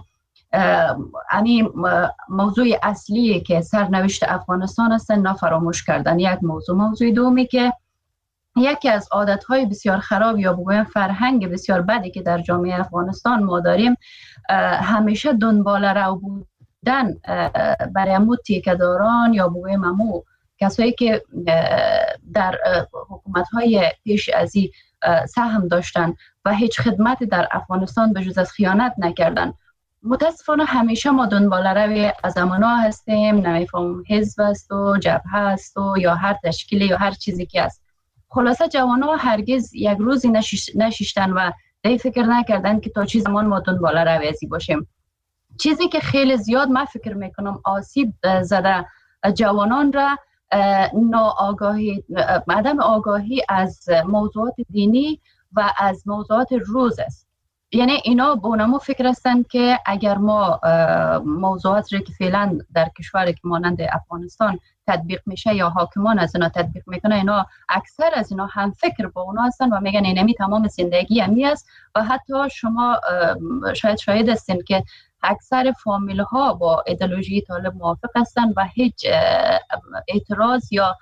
یعنی موضوع اصلی که سرنوشت افغانستان است نه فراموش کردن. یک موضوع موضوع دومی که یکی از عادتهای بسیار خراب یا بگویم فرهنگ بسیار بدی که در جامعه افغانستان ما داریم، همیشه دنبال رو بودن برای امو تیکه‌داران یا بگویم امو کسایی که در حکومت‌های پیش از این سهم داشتن و هیچ خدمت در افغانستان به جز از خیانت نکردن. متاسفانه همیشه ما دنبال روی از امنا هستیم، نمیفهم حزب است و جبهه است و یا هر تشکیلی یا هر چیزی که است. خلاصه جوانا هرگز یک روزی نشیش نشیشتن و دی فکر نکردن که تا چی زمان ما دنبال روی ازی باشیم. چیزی که خیلی زیاد من فکر میکنم آسیب زده جوانان را ناآگاهی، عدم آگاهی از موضوعات دینی و از موضوعات روز است. یعنی اینا به اونمو فکر هستند که اگر ما موضوعات رو که فعلا در کشور که مانند افغانستان تطبیق میشه یا حاکمان از اینا تطبیق میکنه، اینا اکثر از اینا هم فکر با اونا هستن و میگن اینمی تمام زندگی همی است. و حتی شما شاید شاهد هستین که اکثر فامیل ها با ایدئولوژی طالب موافق هستن و هیچ اعتراض یا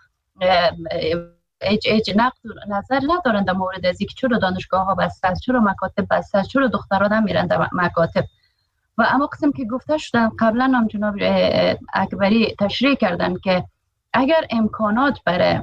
هیچ هیچ نقد نظر ندارند در مورد از اینکه چرا دانشگاه ها بسته است، چرا مکاتب بسته است، چرا دختران هم میرن در مکاتب. و اما قسم که گفته شدن قبلا هم جناب اکبری تشریح کردن که اگر امکانات برای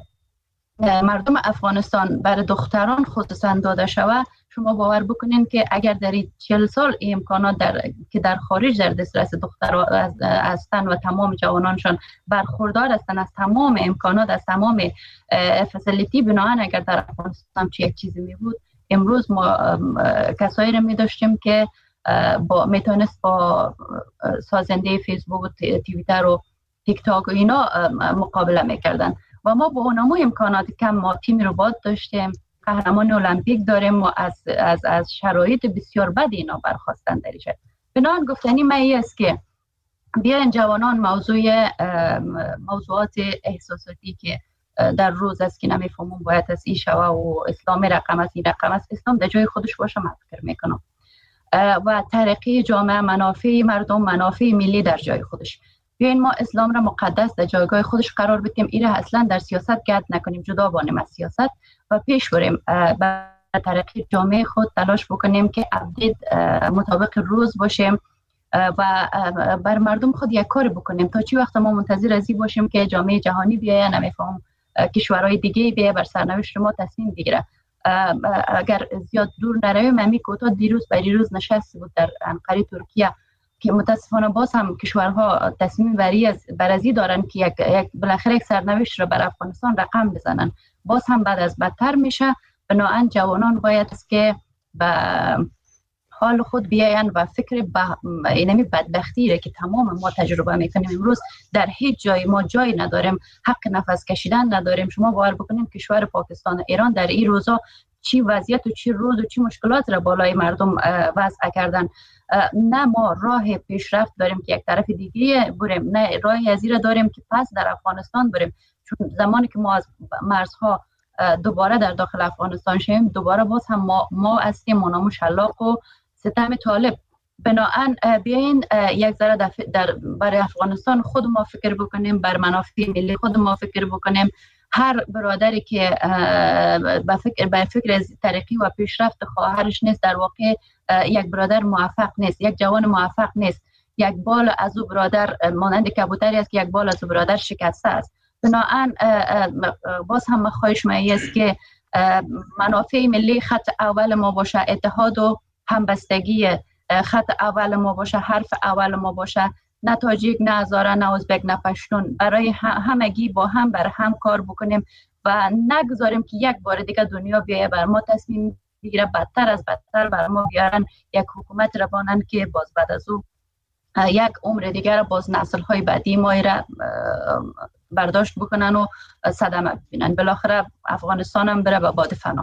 مردم افغانستان برای دختران خصوصا داده شود، شما باور بکنین که اگر در این چهل سال این امکانات در که در خارج در دسترس دختران هستند و تمام جوانانشان برخوردار هستند از تمام امکانات، از تمام فسیلیتی، بنابراین اگر در افغانستان چه یک چیزی می بود، امروز ما کسایی رو می داشتیم که با میتونست با سازنده فیسبوک و توییتر و تیک تاک و اینا مقابله میکردن و ما با اونمو امکانات کم، ما تیم ربات داشتیم، قهرمان المپیک داریم و از از از شرایط بسیار بد اینا برخواستن دریشه. بنابراین گفتنی من است که بیاین جوانان موضوع موضوعات احساساتی که در روز است که نمیفهمون باید از این شوه و اسلام رقم است، این رقم است، اسلام در جای خودش باشه من فکر میکنم و ترقی جامعه، منافع مردم، منافع ملی در جای خودش. بیاین ما اسلام را مقدس در جایگاه خودش قرار بدیم، این را اصلا در سیاست گرد نکنیم، جدا بانیم از سیاست و پیش بریم برای ترقی جامعه خود تلاش بکنیم که اپدیت مطابق روز باشیم و بر مردم خود یک کار بکنیم. تا چی وقت ما منتظر ازی باشیم که جامعه جهانی بیاید، نمیفهم کشورهای دیگه بیاید بر سرنوشت ما تصمیم بگیره. اگر زیاد دور نرویم، امی کوتا دیروز بریروز نشسته بود در انقره ترکیه که متاسفانه باز هم کشورها تصمیم بری از برازی دارن که یک, یک بالاخره یک سرنوشت رو بر افغانستان رقم بزنن، باز هم بعد از بدتر میشه. بنابراین جوانان باید است که به حال خود بیاین و فکر به اینمی بدبختی را که تمام ما تجربه میکنیم امروز در هیچ جای ما جای نداریم، حق نفس کشیدن نداریم. شما باور بکنیم کشور پاکستان و ایران در این روزا چی وضعیت و چی روز و چی مشکلات را بالای مردم وضع کردن. نه ما راه پیشرفت داریم که یک طرف دیگه بریم، نه راهی از این را داریم که پس در افغانستان بریم، چون زمانی که ما از مرزها دوباره در داخل افغانستان شیم، دوباره باز هم ما ما هستیم منامو شلاق و ستم طالب. بنابراین بیاین یک ذره در, در برای افغانستان خود ما فکر بکنیم، بر منافع ملی خود ما فکر بکنیم. هر برادری که به فکر به فکر از ترقی و پیشرفت خواهرش نیست، در واقع یک برادر موفق نیست، یک جوان موفق نیست. یک بال از او برادر مانند کبوتری است که یک بال از او برادر شکسته است. بنابراین باز هم خواهش من است که منافع ملی خط اول ما باشه، اتحاد و همبستگی خط اول ما باشه، حرف اول ما باشه، نه تاجیک، نه هزاره، نه ازبک، نه پشتون، برای همگی با هم بر هم کار بکنیم و نگذاریم که یک بار دیگه دنیا بیایه بر ما تصمیم بگیره، بدتر از بدتر بر ما بیارن یک حکومت را بانن که باز بعد از او یک عمر دیگر باز نسل های بعدی ما را برداشت بکنن و صدمه ببینن. بالاخره افغانستان هم بره به باد فنا.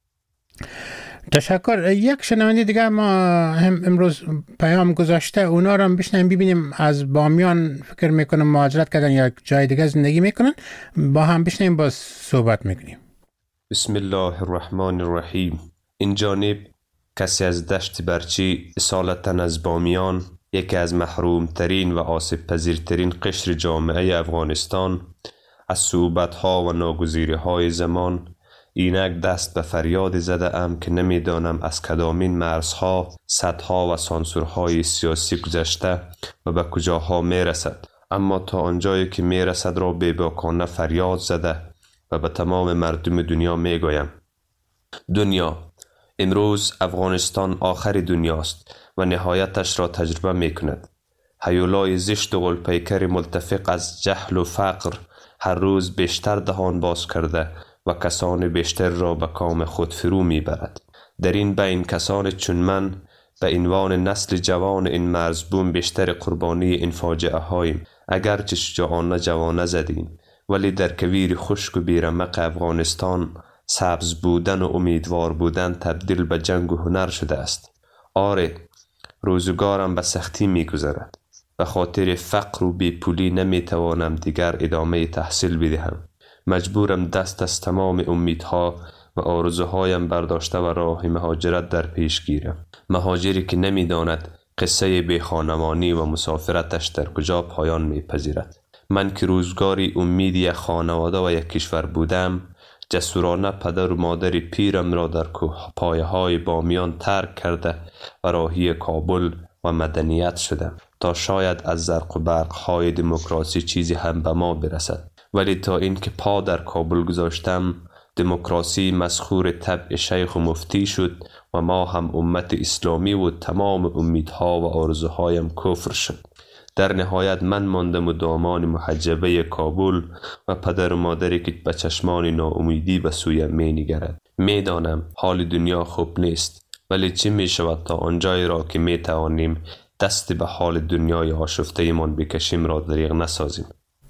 تشکر. یک شنونده دیگه ما هم امروز پیام گذاشته، اونا رو هم بشنیم ببینیم از بامیان فکر میکنم مهاجرت کردن یا جای دیگه زندگی میکنن، با هم بشنیم باز صحبت میکنیم. بسم الله الرحمن الرحیم. این جانب کسی از دشت برچی اصالتا از بامیان، یکی از محروم ترین و آسیب پذیرترین قشر جامعه افغانستان، از صعوبت ها و ناگزیری های زمان اینک دست به فریاد زده ام که نمیدانم از کدامین مرزها، سدها و سانسورهای سیاسی گذشته و به کجاها میرسد، اما تا آنجایی که میرسد را بیباکانه فریاد زده و به تمام مردم دنیا میگویم: دنیا، امروز افغانستان آخر دنیاست و نهایتش را تجربه میکند. هیولای زشت و غلپیکر ملتفق از جهل و فقر هر روز بیشتر دهان باز کرده و کسان بیشتر را به کام خود فرو میبرد. در این بین کسان چون من به عنوان نسل جوان این مرزبوم بیشتر قربانی این فاجعه هاییم. اگرچه شجاعانه جوانه زدیم، ولی در کویر خشک و بیرمق افغانستان سبز بودن و امیدوار بودن تبدیل به جنگ و هنر شده است. آره، روزگارم به سختی میگذرد. به خاطر فقر و بیپولی نمیتوانم دیگر ادامه تحصیل بدهم. مجبورم دست از تمام امیدها و آرزوهایم برداشته و راه مهاجرت در پیش گیرم. مهاجری که نمیداند قصه بیخانمانی و مسافرتش در کجا پایان میپذیرد. من که روزگاری امیدی خانواده و یک کشور بودم، جسورانه پدر و مادر پیرم را در پایه های بامیان ترک کرده و راهی کابل و مدنیت شدم تا شاید از زرق و برق های دموکراسی چیزی هم به ما برسد. ولی تا اینکه پا در کابل گذاشتم، دموکراسی مسخور طبع شیخ و مفتی شد و ما هم امت اسلامی و تمام امیدها و آرزوهایم کفر شد. در نهایت من ماندم و دامان محجبه کابل و پدر و مادری که به چشمان ناامیدی به سویم می نگرد. می دانم حال دنیا خوب نیست، ولی چه می شود تا آنجایی را که می توانیم دست به حال دنیای آشفته من بکشیم را دریغ نسازیم.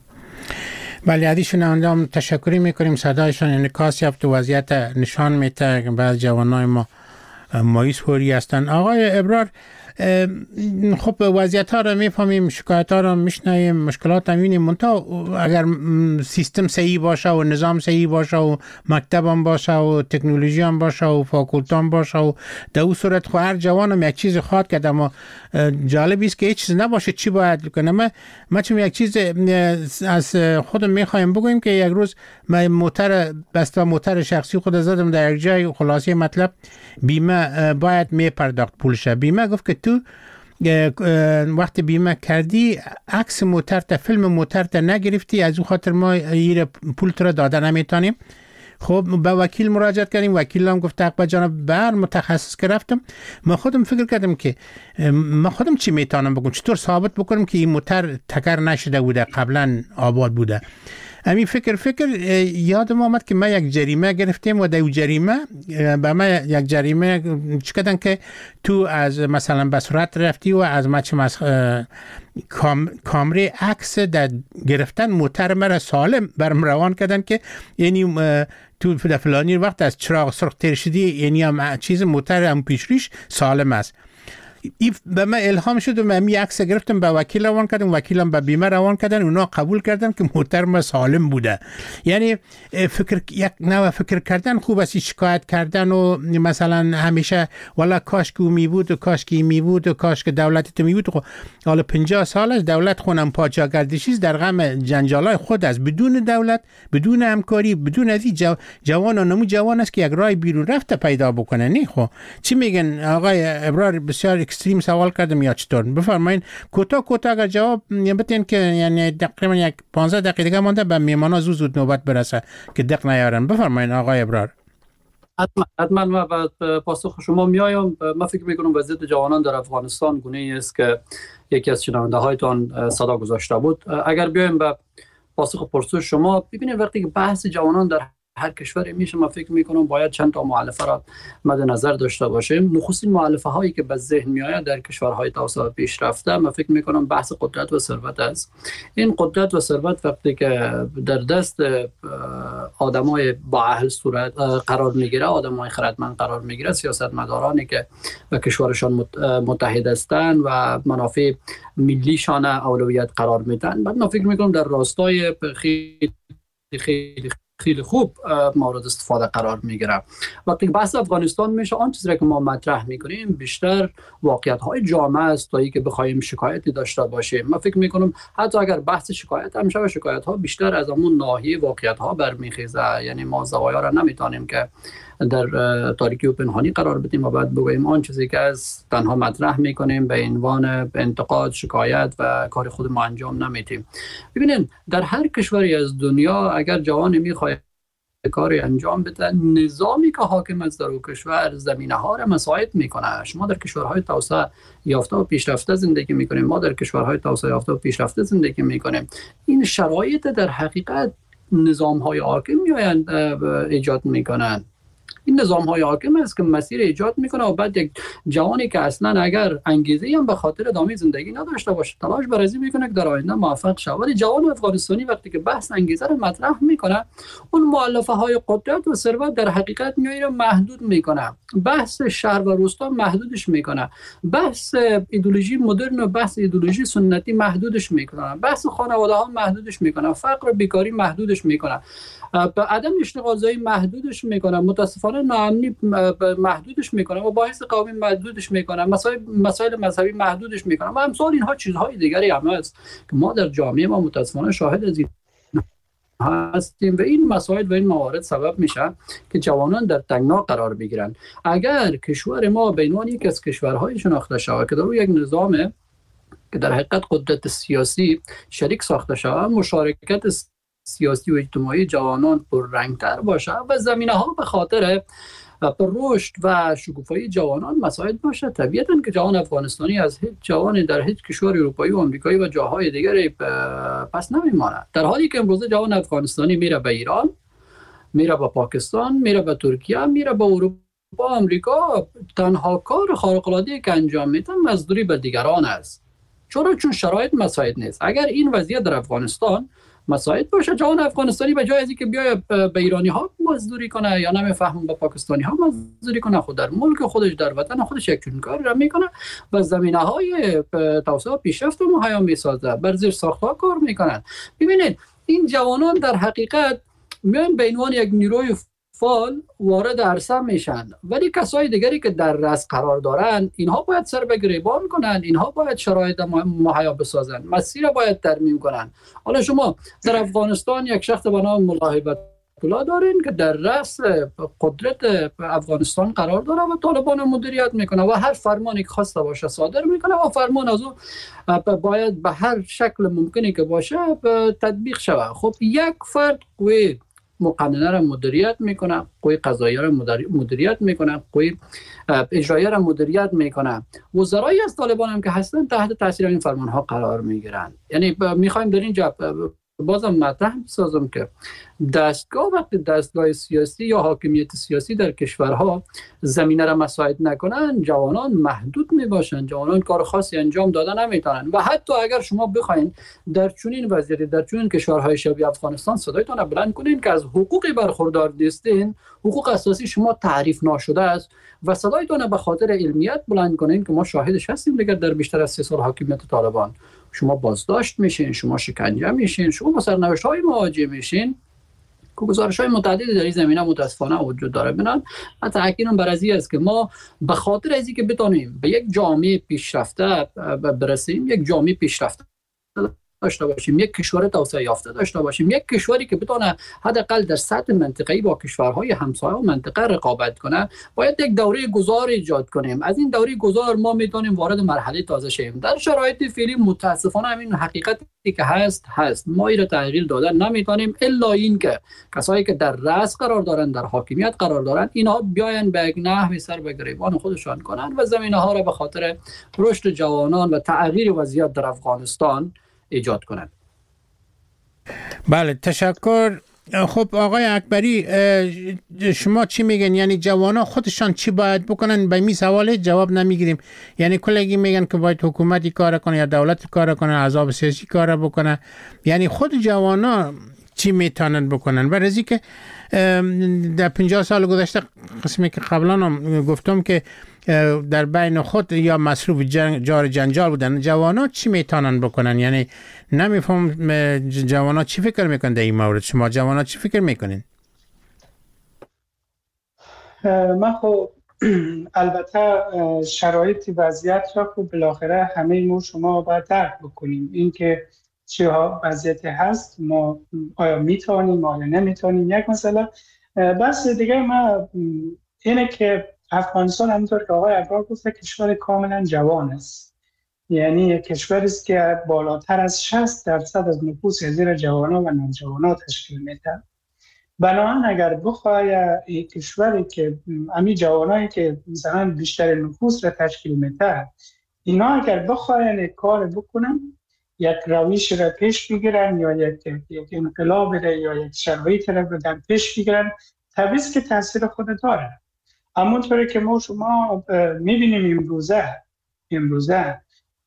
بله، عزیزان اندام تشکری میکنیم. صدایشان انعکاس یافت و وضعیت نشان میده که بعض جوانای ما مایوس هوری هستند. آقای ابرار، خب وضعیت ها رو میفهمیم، شکایت ها رو میشنویم، مشکلات هم میبینیم، منتها اگر سیستم صحیح باشه و نظام صحیح باشه و مکتب هم باشه و تکنولوژی هم باشه و فاکولته هم باشه و در اون صورت خو هر جوان هم یک چیز خواهد کرد. اما جالب است که هیچ چیز نباشه چی باید بکنه. من ما چون یک چیز از خودم میخوایم بگویم که یک روز من موتر بسته موتر شخصی خود زدم در یک جای، خلاصه مطلب بیمه باید میپرداخت پولش. بیمه گفت که تو وقتی بیمه کردی عکس موتر تا فیلم موتر تا نگرفتی، از اون خاطر ما این پول تو را داده نمیتونیم. خب با وکیل مراجعت کردیم، وکیل هم گفت حق جناب بر متخصص که رفتم. ما خودم فکر کردم که ما خودم چی میتونم بگم، چطور ثابت بکنم که این موتر تکر نشده بوده، قبلا آباد بوده. همین فکر فکر یادم آمد که ما یک جریمه گرفتیم و در اون جریمه به ما یک جریمه چکدن که تو از مثلا به صورت رفتی و از مچم از کام، کامره عکس در گرفتن موتر مرا سالم برم روان کردن که یعنی تو فلانی وقت از چراغ سرخ تیر شدی، یعنی هم چیز موتر هم پیشریش سالم است. این به من الهام شد و من می عکس گرفتم، به وکیل روان کردم، وکیلم به بیمه روان کردن، اونا قبول کردن که محتر ما سالم بوده. یعنی فکر یک نوع فکر کردن خوب است، شکایت کردن و مثلا همیشه والا کاش که می بود و کاش که می بود و کاش که دولت تو می بود. خب حالا پنجاه سال است دولت خونم پاچا گردشی در غم جنجالای خود است، بدون دولت، بدون همکاری، بدون از جو... جوان و نمو جوان است که یک راه بیرون رفته پیدا بکنه. نه خب چی میگن آقای ابرار؟ بسیار اکستریم سوال کردم یا چطور؟ بفرمایید کوتاه کوتاه اگر جواب بدین که یعنی تقریبا یک پانزده دقیقه دیگه مونده به میهمانا زود زود نوبت برسه که دق نیارن. بفرمایید آقای ابرار. حتما حتما من بعد پاسخ شما میایم. من فکر میکنم وضعیت جوانان در افغانستان گونه است که یکی از شنونده هایتان صدا گذاشته بود. اگر بیایم به پاسخ پرسش شما، ببینید وقتی که بحث جوانان در هر کشوری میشه، من فکر میکنم باید چند تا مؤلفه را مد نظر داشته باشیم. نخستین مؤلفه هایی که به ذهن میآید در کشورهای توسعه پیشرفته، من فکر میکنم بحث قدرت و ثروت است. این قدرت و ثروت وقتی که در دست آدمای با اهل صورت قرار میگیره، آدمای خردمند قرار میگیره، سیاستمدارانی که به کشورشان متحد هستند و منافع ملیشان اولویت قرار میدن، بعد من فکر میکنم در راستای خیلی خیلی خیلی خوب مورد استفاده قرار میگیره. وقتی بحث افغانستان میشه، آن چیزی که ما مطرح میکنیم بیشتر واقعیت های جامعه است تا اینکه بخوایم شکایتی داشته باشیم. من فکر میکنم حتی اگر بحث شکایت هم شه، شکایت ها بیشتر از همون ناحیه واقعیت ها برمیخیزه. یعنی ما زوایا را نمیتونیم که در تاریکی و پنهانی قرار بدیم و بعد بگوییم آن چیزی که از تنها مطرح میکنیم به عنوان انتقاد، شکایت و کار خود ما انجام نمیدیم. ببینید در هر کشوری از دنیا اگر جوانی میخواد کاری انجام بده، نظامی که حاکم است در اون کشور زمینه ها را مساعد میکنه. شما در کشورهای توسعه یافته و پیشرفته زندگی میکنیم، ما در کشورهای توسعه یافته و پیشرفته زندگی میکنیم. این شرایط در حقیقت نظام های حاکم میآیند ایجاد میکنند. این نظام های حاکم است که مسیر ایجاد میکنه و بعد یک جوانی که اصلا اگر انگیزه هم به خاطر ادامه زندگی نداشته باشه، تلاش برازی میکنه که در آینده موفق شه. ولی جوان افغانستانی وقتی که بحث انگیزه رو مطرح میکنه، اون مؤلفه های قدرت و ثروت در حقیقت میایره محدود میکنه، بحث شهر و روستا محدودش میکنه، بحث ایدئولوژی مدرن و بحث ایدئولوژی سنتی محدودش میکنه، بحث خانواده ها محدودش میکنه، فقر و بیکاری محدودش میکنه، به عدم اشتغال زایی محدودش میکنه، متاسفانه ناامنی محدودش میکنه و باعث قومی محدودش میکنه، مسائل مسائل مذهبی محدودش میکنه و امثال اینها چیزهای دیگری هم هست که ما در جامعه ما متاسفانه شاهد از این هستیم و این مسائل و این موارد سبب میشه که جوانان در تنگنا قرار بگیرن. اگر کشور ما به عنوان یک از کشورهای شناخته شود که در روی یک نظام که در حقیقت قدرت سیاسی شریک ساخته شود، مشارکت سیاسی و اجتماعی جوانان پررنگتر باشه و زمینه ها به خاطر پر رشد و شکوفایی جوانان مساعد باشه، طبیعتاً که جوان افغانستانی از هیچ جوان در هیچ کشور اروپایی و آمریکایی و جاهای دیگری پس نمیماند. در حالی که امروز جوان افغانستانی میره به ایران، میره به پاکستان، میره به ترکیه، میره به اروپا، آمریکا، تنها کار خارق العاده که انجام میده مزدوری به دیگران است. چرا؟ چون شرایط مساعد نیست. اگر این وضعیت در افغانستان مساعد باشه، جوان افغانستانی به جای از اینکه بیای به ایرانی ها مزدوری کنه یا نمیفهمم به پاکستانی ها مزدوری کنه، خود در ملک خودش در وطن خودش یک چنین کاری را میکنه و زمینه های توسعه و پیشرفت مهیا میسازه، بر زیر ساختها کار میکنن. ببینید این جوانان در حقیقت میان به عنوان یک نیروی فعال وارد عرصه میشن، ولی کسای دیگری که در رأس قرار دارن اینها باید سر به گریبان کنن، اینها باید شرایط مهیا بسازن، مسیر باید ترمیم کنن. حالا شما در افغانستان یک شخص به نام ملا هیبت الله دارین که در رأس قدرت افغانستان قرار داره و طالبان مدیریت میکنه و هر فرمانی که خواسته باشه صادر میکنه و فرمان از او باید به هر شکل ممکنی که باشه تطبیق شود. خب یک فرد قوی مقننه را مدیریت میکنه، قوی قضایی را مدیریت میکنه، قوی اجرایی را مدیریت میکنه. وزرایی از طالبان هم که هستن تحت تاثیر این فرمان ها قرار میگیرن. یعنی میخوایم در اینجا بازم مطرح بسازم که دستگاه وقتی دستگاه سیاسی یا حاکمیت سیاسی در کشورها زمینه را مساعد نکنن، جوانان محدود می باشن، جوانان کار خاصی انجام دادن نمیتونن و حتی اگر شما بخواین در چنین وضعیتی در چنین کشورهای شبیه افغانستان صدایتان را بلند کنین که از حقوقی برخوردار نیستین، حقوق اساسی شما تعریف ناشده است و صدایتان به خاطر علمیت بلند کنین که ما شاهدش هستیم دیگر در بیشتر از سه سال حاکمیت طالبان شما بازداشت میشین، شما شکنجه میشین، شما با سرنوشت‌های مواجه میشین که گزارش‌های متعددی در این زمینه متاسفانه وجود داره. بنان تأکیدم بر این است که ما به خاطر از اینکه بتونیم به یک جامعه پیشرفته برسیم، یک جامعه پیشرفته داشته باشیم، یک کشور توسعه یافته داشته باشیم، یک کشوری که بتونه حداقل در سطح منطقه‌ای با کشورهای همسایه و منطقه رقابت کنه، باید یک دوره گذار ایجاد کنیم. از این دوره گذار ما میتونیم وارد مرحله تازه شیم. در شرایط فعلی متاسفانه همین حقیقتی که هست هست ما این تغییر دادن نمیتونیم، الا این که کسایی که در رأس قرار دارن، در حاکمیت قرار دارن، اینها بیاین به یک نحوی سر به گریبان خودشان کنن و زمینه ها را به خاطر رشد جوانان و تغییر وضعیت در افغانستان ایجاد کنند. بله، تشکر. خب آقای اکبری، شما چی میگن؟ یعنی جوانا خودشان چی باید بکنن؟ به می سوال جواب نمیگیریم. یعنی کلگی میگن که باید حکومتی کار کنه یا دولتی کار کنه، احزاب سیاسی کار بکنه. یعنی خود جوانا چی میتونن بکنن؟ برای که در پنجاه سال گذشته، قسمی که قبلا هم گفتم که در بین خود یا مصروف جنگ جار جنجال بودن، جوانا چی میتونن بکنن؟ یعنی نمیفهم جوانا چی فکر میکنن در این مورد. شما جوانا چی فکر میکنین؟ من خب البته شرایط وضعیت را خب بالاخره همه ما شما باید درک بکنیم. این که چه وضعیت هست، ما آیا میتونیم آیا نمیتونیم یک مسئله. بس دیگه ما اینه که افغانستان همونطور که آقای اکبر گفته کشور کاملا جوان است. یعنی یک کشوری است که بالاتر از شصت درصد از نفوس زیر جوانان و نوجوانان تشکیل میده. بنابراین اگر بخوای این کشوری که امی جوانایی که مثلا بیشتر نفوس را تشکیل میده، اینا اگر بخواین کار بکنن، یک رویش را پیش بگیرن یا یک یک انقلاب را یا یک شرایط را در پیش بگیرن، طبیعی است که تاثیر خود داره. همونطوری که ما شما میبینیم امروزه امروزه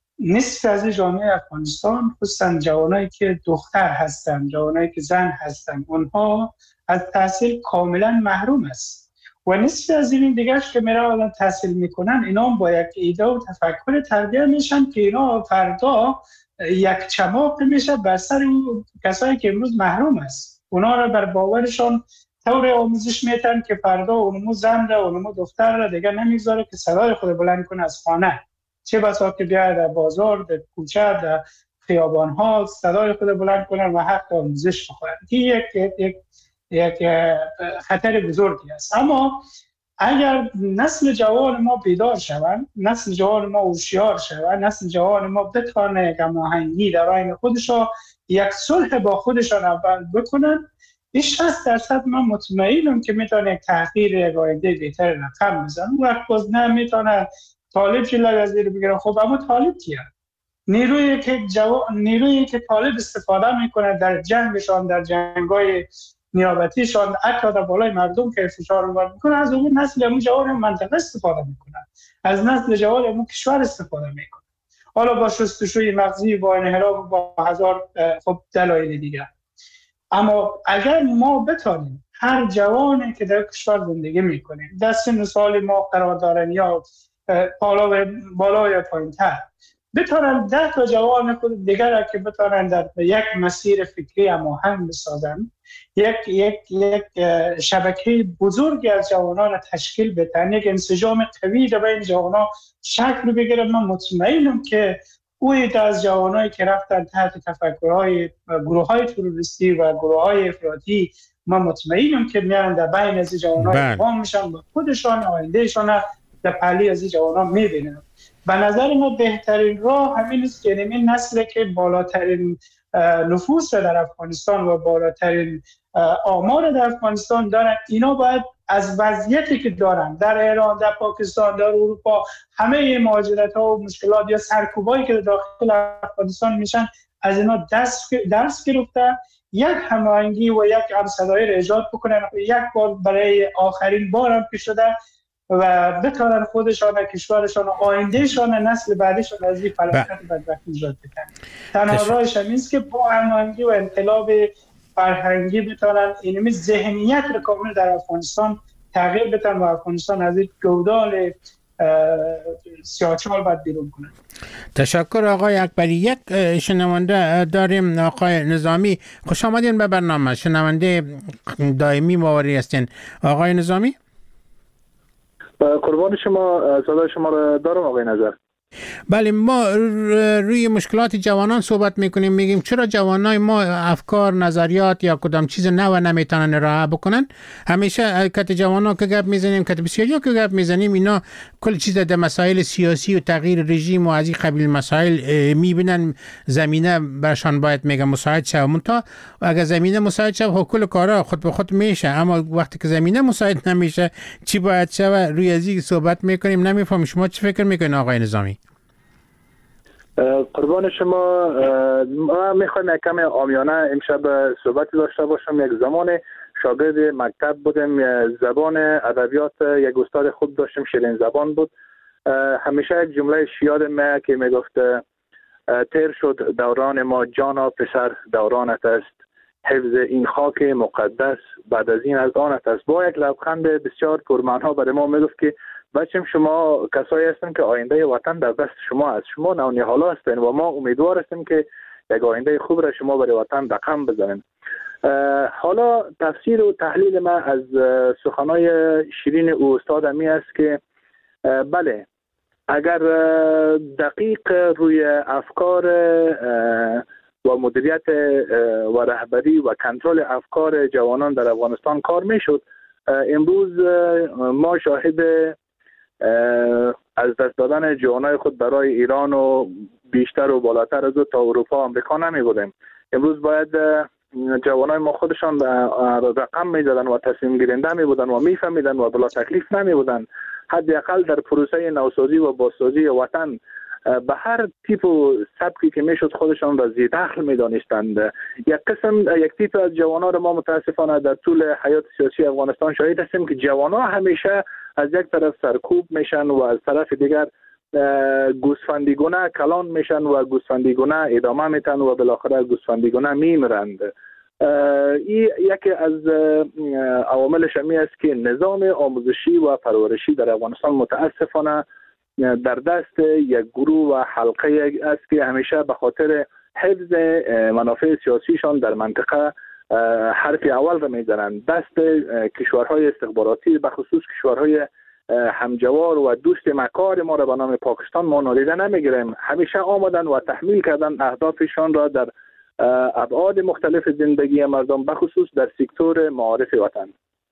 نصف از جامعه افغانستان، خصوصا جوانایی که دختر هستن، جوانایی که زن هستن، اونها از تحصیل کاملا محروم است. و نصف از این دیگرش که میرن تحصیل میکنن، اینا با یک ایده و تفکر تربیت میشن که اینا فردا یک چماق میشه بر سر کسایی که امروز محروم است. اونا را بر باورشان طور آموزش میتن که فردا اونمو زن را اونمو دختر را دیگه نمیذاره که صدای خود بلند کنه از خانه، چه بسا که بیاید در بازار، در کوچه، در خیابان ها صدای خود بلند کنن و حق آموزش بخورن. این یک یک یک خطر بزرگی است. اما اگر نسل جوان ما بیدار شوند، نسل جوان ما هوشیار شوند، نسل جوان ما بتوانه یک هماهنگی در بین خودشان، یک صلح با خودشان اول بکنن، شصت درصد من مطمئنم که میتونه یک تغییر یک آینده بهتر رقم بزنه. وقت باز نمیتونه طالب جلوی از زیر بگیره. خب اما طالب کیه؟ نیرویی که جوان نیرویی که طالب استفاده میکنه در جنگشان، در جنگای نیابتیشان، حتی در بالای مردم که فشار آورد میکنه، از اون نسل اون جوان منطقه استفاده میکنه، از نسل جوان اون کشور استفاده میکنه، حالا با شستشوی مغزی، با انحراف، با هزار خب دلایل دیگه. اما اگر ما بتونیم هر جوانی که در کشور زندگی میکنه، در سن سال ما قرار دارن یا بالا بالا یا پایین‌تر، بتونن ده تا جوان خود دیگر که بتونن در یک مسیر فکری هماهنگ بسازن، یک یک یک شبکه بزرگی از جوانان را تشکیل بدن، یک انسجام قوی در بین جوانان شکل بگیره، من مطمئنم که اوی از جوانایی که رفتن تحت تفکرهای گروه‌های تروریستی و گروه‌های افراطی، من مطمئنم که میان در بین از جوانان اقوام میشن و خودشان آیندهشان در پهلوی از جوانان میبینن. به نظر ما بهترین راه همین است که این نسل که بالاترین نفوس در افغانستان و بالاترین آمار در افغانستان دارن، اینا باید از وضعیتی که دارن در ایران، در پاکستان، در اروپا، همه مهاجرت‌ها و مشکلات یا سرکوبایی که داخل افغانستان میشن، از اینا دست درس گرفته، یک هماهنگی و یک همصدایی را ایجاد بکنن، یک بار برای آخرین بار هم پیش شده و بتونن خودشان، کشورشان، آیندهشان، نسل بعدیشان از این فلاکت بدبخت نجات بدن. تنها راهش همین است که با هماهنگی و انقلاب فرهنگی بتونن این ذهنیت رو کامل در افغانستان تغییر بدن و افغانستان از این گودال سیاچال باید بیرون کنن. تشکر آقای اکبری. یک شنونده داریم، آقای نظامی. خوش آمدین به برنامه. شنونده دائمی ماوری هستین. آقای نظامی؟ قربان شما، صدای شما را دارم آقای نظر. بله، ما روی مشکلات جوانان صحبت میکنیم، میگیم چرا جوانای ما افکار، نظریات یا کدام چیز نو نمیتونن ارائه بکنن. همیشه کت جوانان که گپ میزنیم، کت بسیاری که گپ میزنیم، اینا کل چیز در مسائل سیاسی و تغییر رژیم و از این قبیل مسائل میبینن زمینه برشان باید میگم مساعد شد. منتها اگر زمینه مساعد شد کل کارا خود به خود میشه، اما وقتی که زمینه مساعد نمیشه چی باید شد؟ روی ازی صحبت میکنیم. نمیفهم شما چی فکر میکنین آقای نظامی؟ قربان شما، ما میخوایم یک کمی عامیانه امشب صحبت داشته باشم. یک زمان شاگرد مکتب بودم، زبان ادبیات یک استاد خوب داشتم، شیرین زبان بود. همیشه یک جمله یادم که میگفت تیر شد دوران ما جانا پسر دورانت است، حفظ این خاک مقدس بعد از این از آنت است. با یک لبخند بسیار پرمعنا برای ما میگفت که بچم شما کسایی هستن که آینده وطن در دست شما است، شما نونیحالا هستین و ما امیدوار هستیم که یک آینده خوب را شما برای وطن رقم بزنین. حالا تفسیر و تحلیل ما از سخنای شیرین او استاد می است که بله، اگر دقیق روی افکار و مدیریت و رهبری و کنترل افکار جوانان در افغانستان کار می شد، امروز ما شاهد از دست دادن جوانای خود برای ایران و بیشتر و بالاتر از او تا اروپا و آمریکا نمی بودیم. امروز باید جوانای ما خودشان رقم می زدن و تصمیم گیرنده می بودن و می فهمیدن و بلا تکلیف نمی بودن. حداقل در پروسه نوسازی و بازسازی وطن به هر تیپ و سبکی که میشد خودشان را ذی دخل می دانستند. یک قسم یک تیپ از جوانان را ما متاسفانه در طول حیات سیاسی افغانستان شاهد هستیم که جوانان همیشه از یک طرف سرکوب میشن و از طرف دیگر گوسفندیگونه کلان میشن و گوسفندیگونه ادامه میتن و بالاخره گوسفندیگونه میمیرند. این یکی از عواملش می است که نظام آموزشی و پرورشی در افغانستان متاسفانه در دست یک گروه و حلقه است که همیشه به خاطر حفظ منافع سیاسیشان در منطقه حرف اول را میزنند. دست کشورهای استخباراتی به خصوص کشورهای همجوار و دوست مکار ما را به نام پاکستان ما نادیده نمیگیریم. همیشه آمدن و تحمیل کردن اهدافشان را در ابعاد مختلف زندگی مردم به خصوص در سکتور معارف وطن.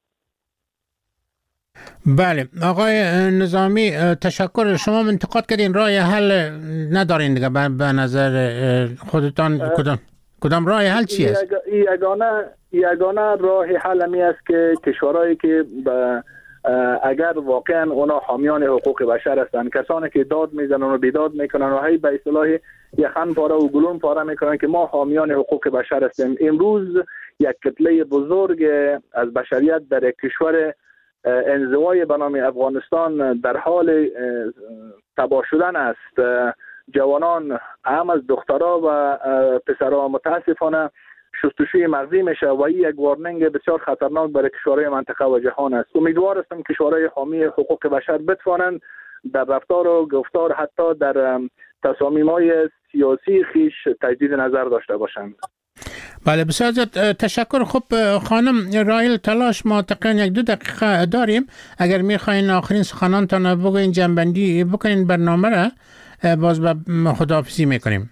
بله آقای نظامی، تشکر. شما انتقاد کردین راه حل ندارین دیگه، به نظر خودتان کدام کدام راه حل چی است؟ یگانه یگانه راه حل می است که کشورهایی که اگر واقعا اونا حامیان حقوق بشر هستند، کسانی که داد میزنن و بیداد میکنن و هی به اصطلاح یخن پاره و گلون پاره میکنن که ما حامیان حقوق بشر هستیم. امروز یک کتله بزرگ از بشریت در یک کشور انزوای به نام افغانستان در حال تباه شدن است. جوانان هم از دخترها و پسرها متاسفانه شستشوی مغزی میشه و این یک وارنینگ بسیار خطرناک برای کشورهای منطقه و جهان است. امیدوار هستم کشورهای حامی حقوق بشر بتوانند در رفتار و گفتار حتی در تصامیم‌های سیاسی خیش تجدید نظر داشته باشند. بله بسیار تشکر. خب خانم رایل تلاش، ما تقریبا یک دو دقیقه داریم. اگر میخواین آخرین سخنانتان بگوین، جنبندی بکنین برنامه را، باز به خداحافظی میکنیم.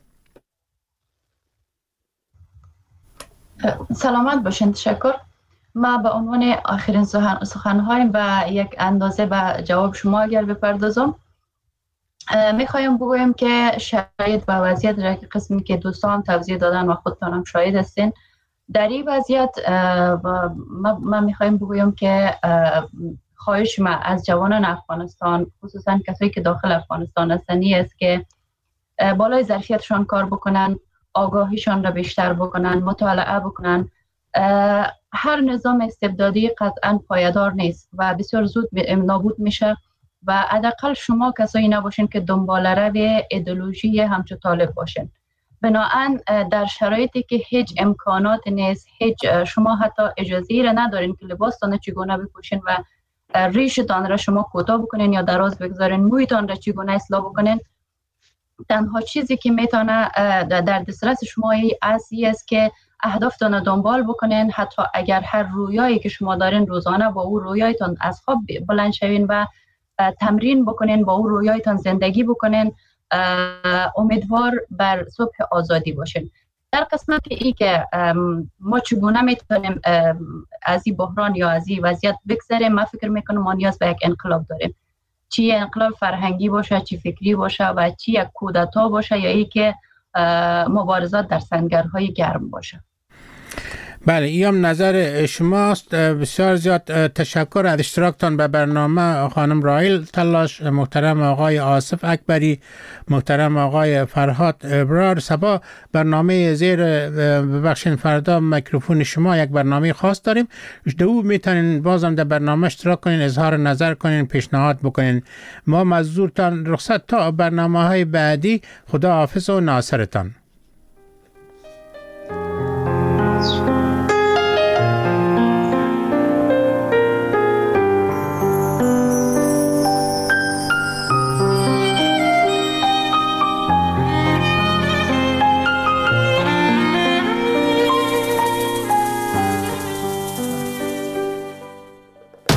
سلامت باشین. تشکر. ما به عنوان آخرین سخنهایم و یک اندازه به جواب شما اگر بپردازم، میخوایم بگویم که شرایط و وضعیت را که قسمی که دوستان توضیح دادن و خودتان هم شاهد هستین، در این وضعیت ما میخوایم بگویم که خواهش ما از جوانان افغانستان، خصوصا کسایی که داخل افغانستان هستند، است که بالای ظرفیتشان کار بکنن، آگاهیشان را بیشتر بکنن، مطالعه بکنن. هر نظام استبدادی قطعا پایدار نیست و بسیار زود نابود میشه و حداقل شما کسایی نباشین که دنبال روی ایدئولوژی همچو طالب باشین. بنابراین در شرایطی که هیچ امکانات نیست، هیچ شما حتی اجازه را ندارین که لباستان چگونه بپوشین و ریشتان را شما کوتاه بکنین یا دراز بگذارین، مویتان را چگونه اصلاح بکنین، تنها چیزی که میتونه در دسترس شما اصلی است که اهدافتان را دنبال بکنین. حتی اگر هر رویایی که شما دارین روزانه با او رویایتان از خواب بلند شوین و تمرین بکنین، با او رویایتان زندگی بکنین، امیدوار بر صبح آزادی باشین. در قسمت ای که ما چگونه میتونیم از این بحران یا از این وضعیت بگذریم، من فکر میکنم ما نیاز به یک انقلاب داریم، چی انقلاب فرهنگی باشه، چی فکری باشه و چی یک کودتا باشه یا ای که مبارزات در سنگرهای گرم باشه. بله، این هم نظر شماست. بسیار زیاد تشکر از اشتراکتان به برنامه خانم رائیل تلاش، محترم آقای آصف اکبری، محترم آقای فرهاد ابرار. صبا برنامه زیر ببخشین فردا میکروفون شما یک برنامه خاص داریم، دو میتونین بازم در برنامه اشتراک کنین، اظهار نظر کنین، پیشنهاد بکنین. ما مزدورتان رخصت تا برنامه های بعدی. خدا حافظ و ناصرتان.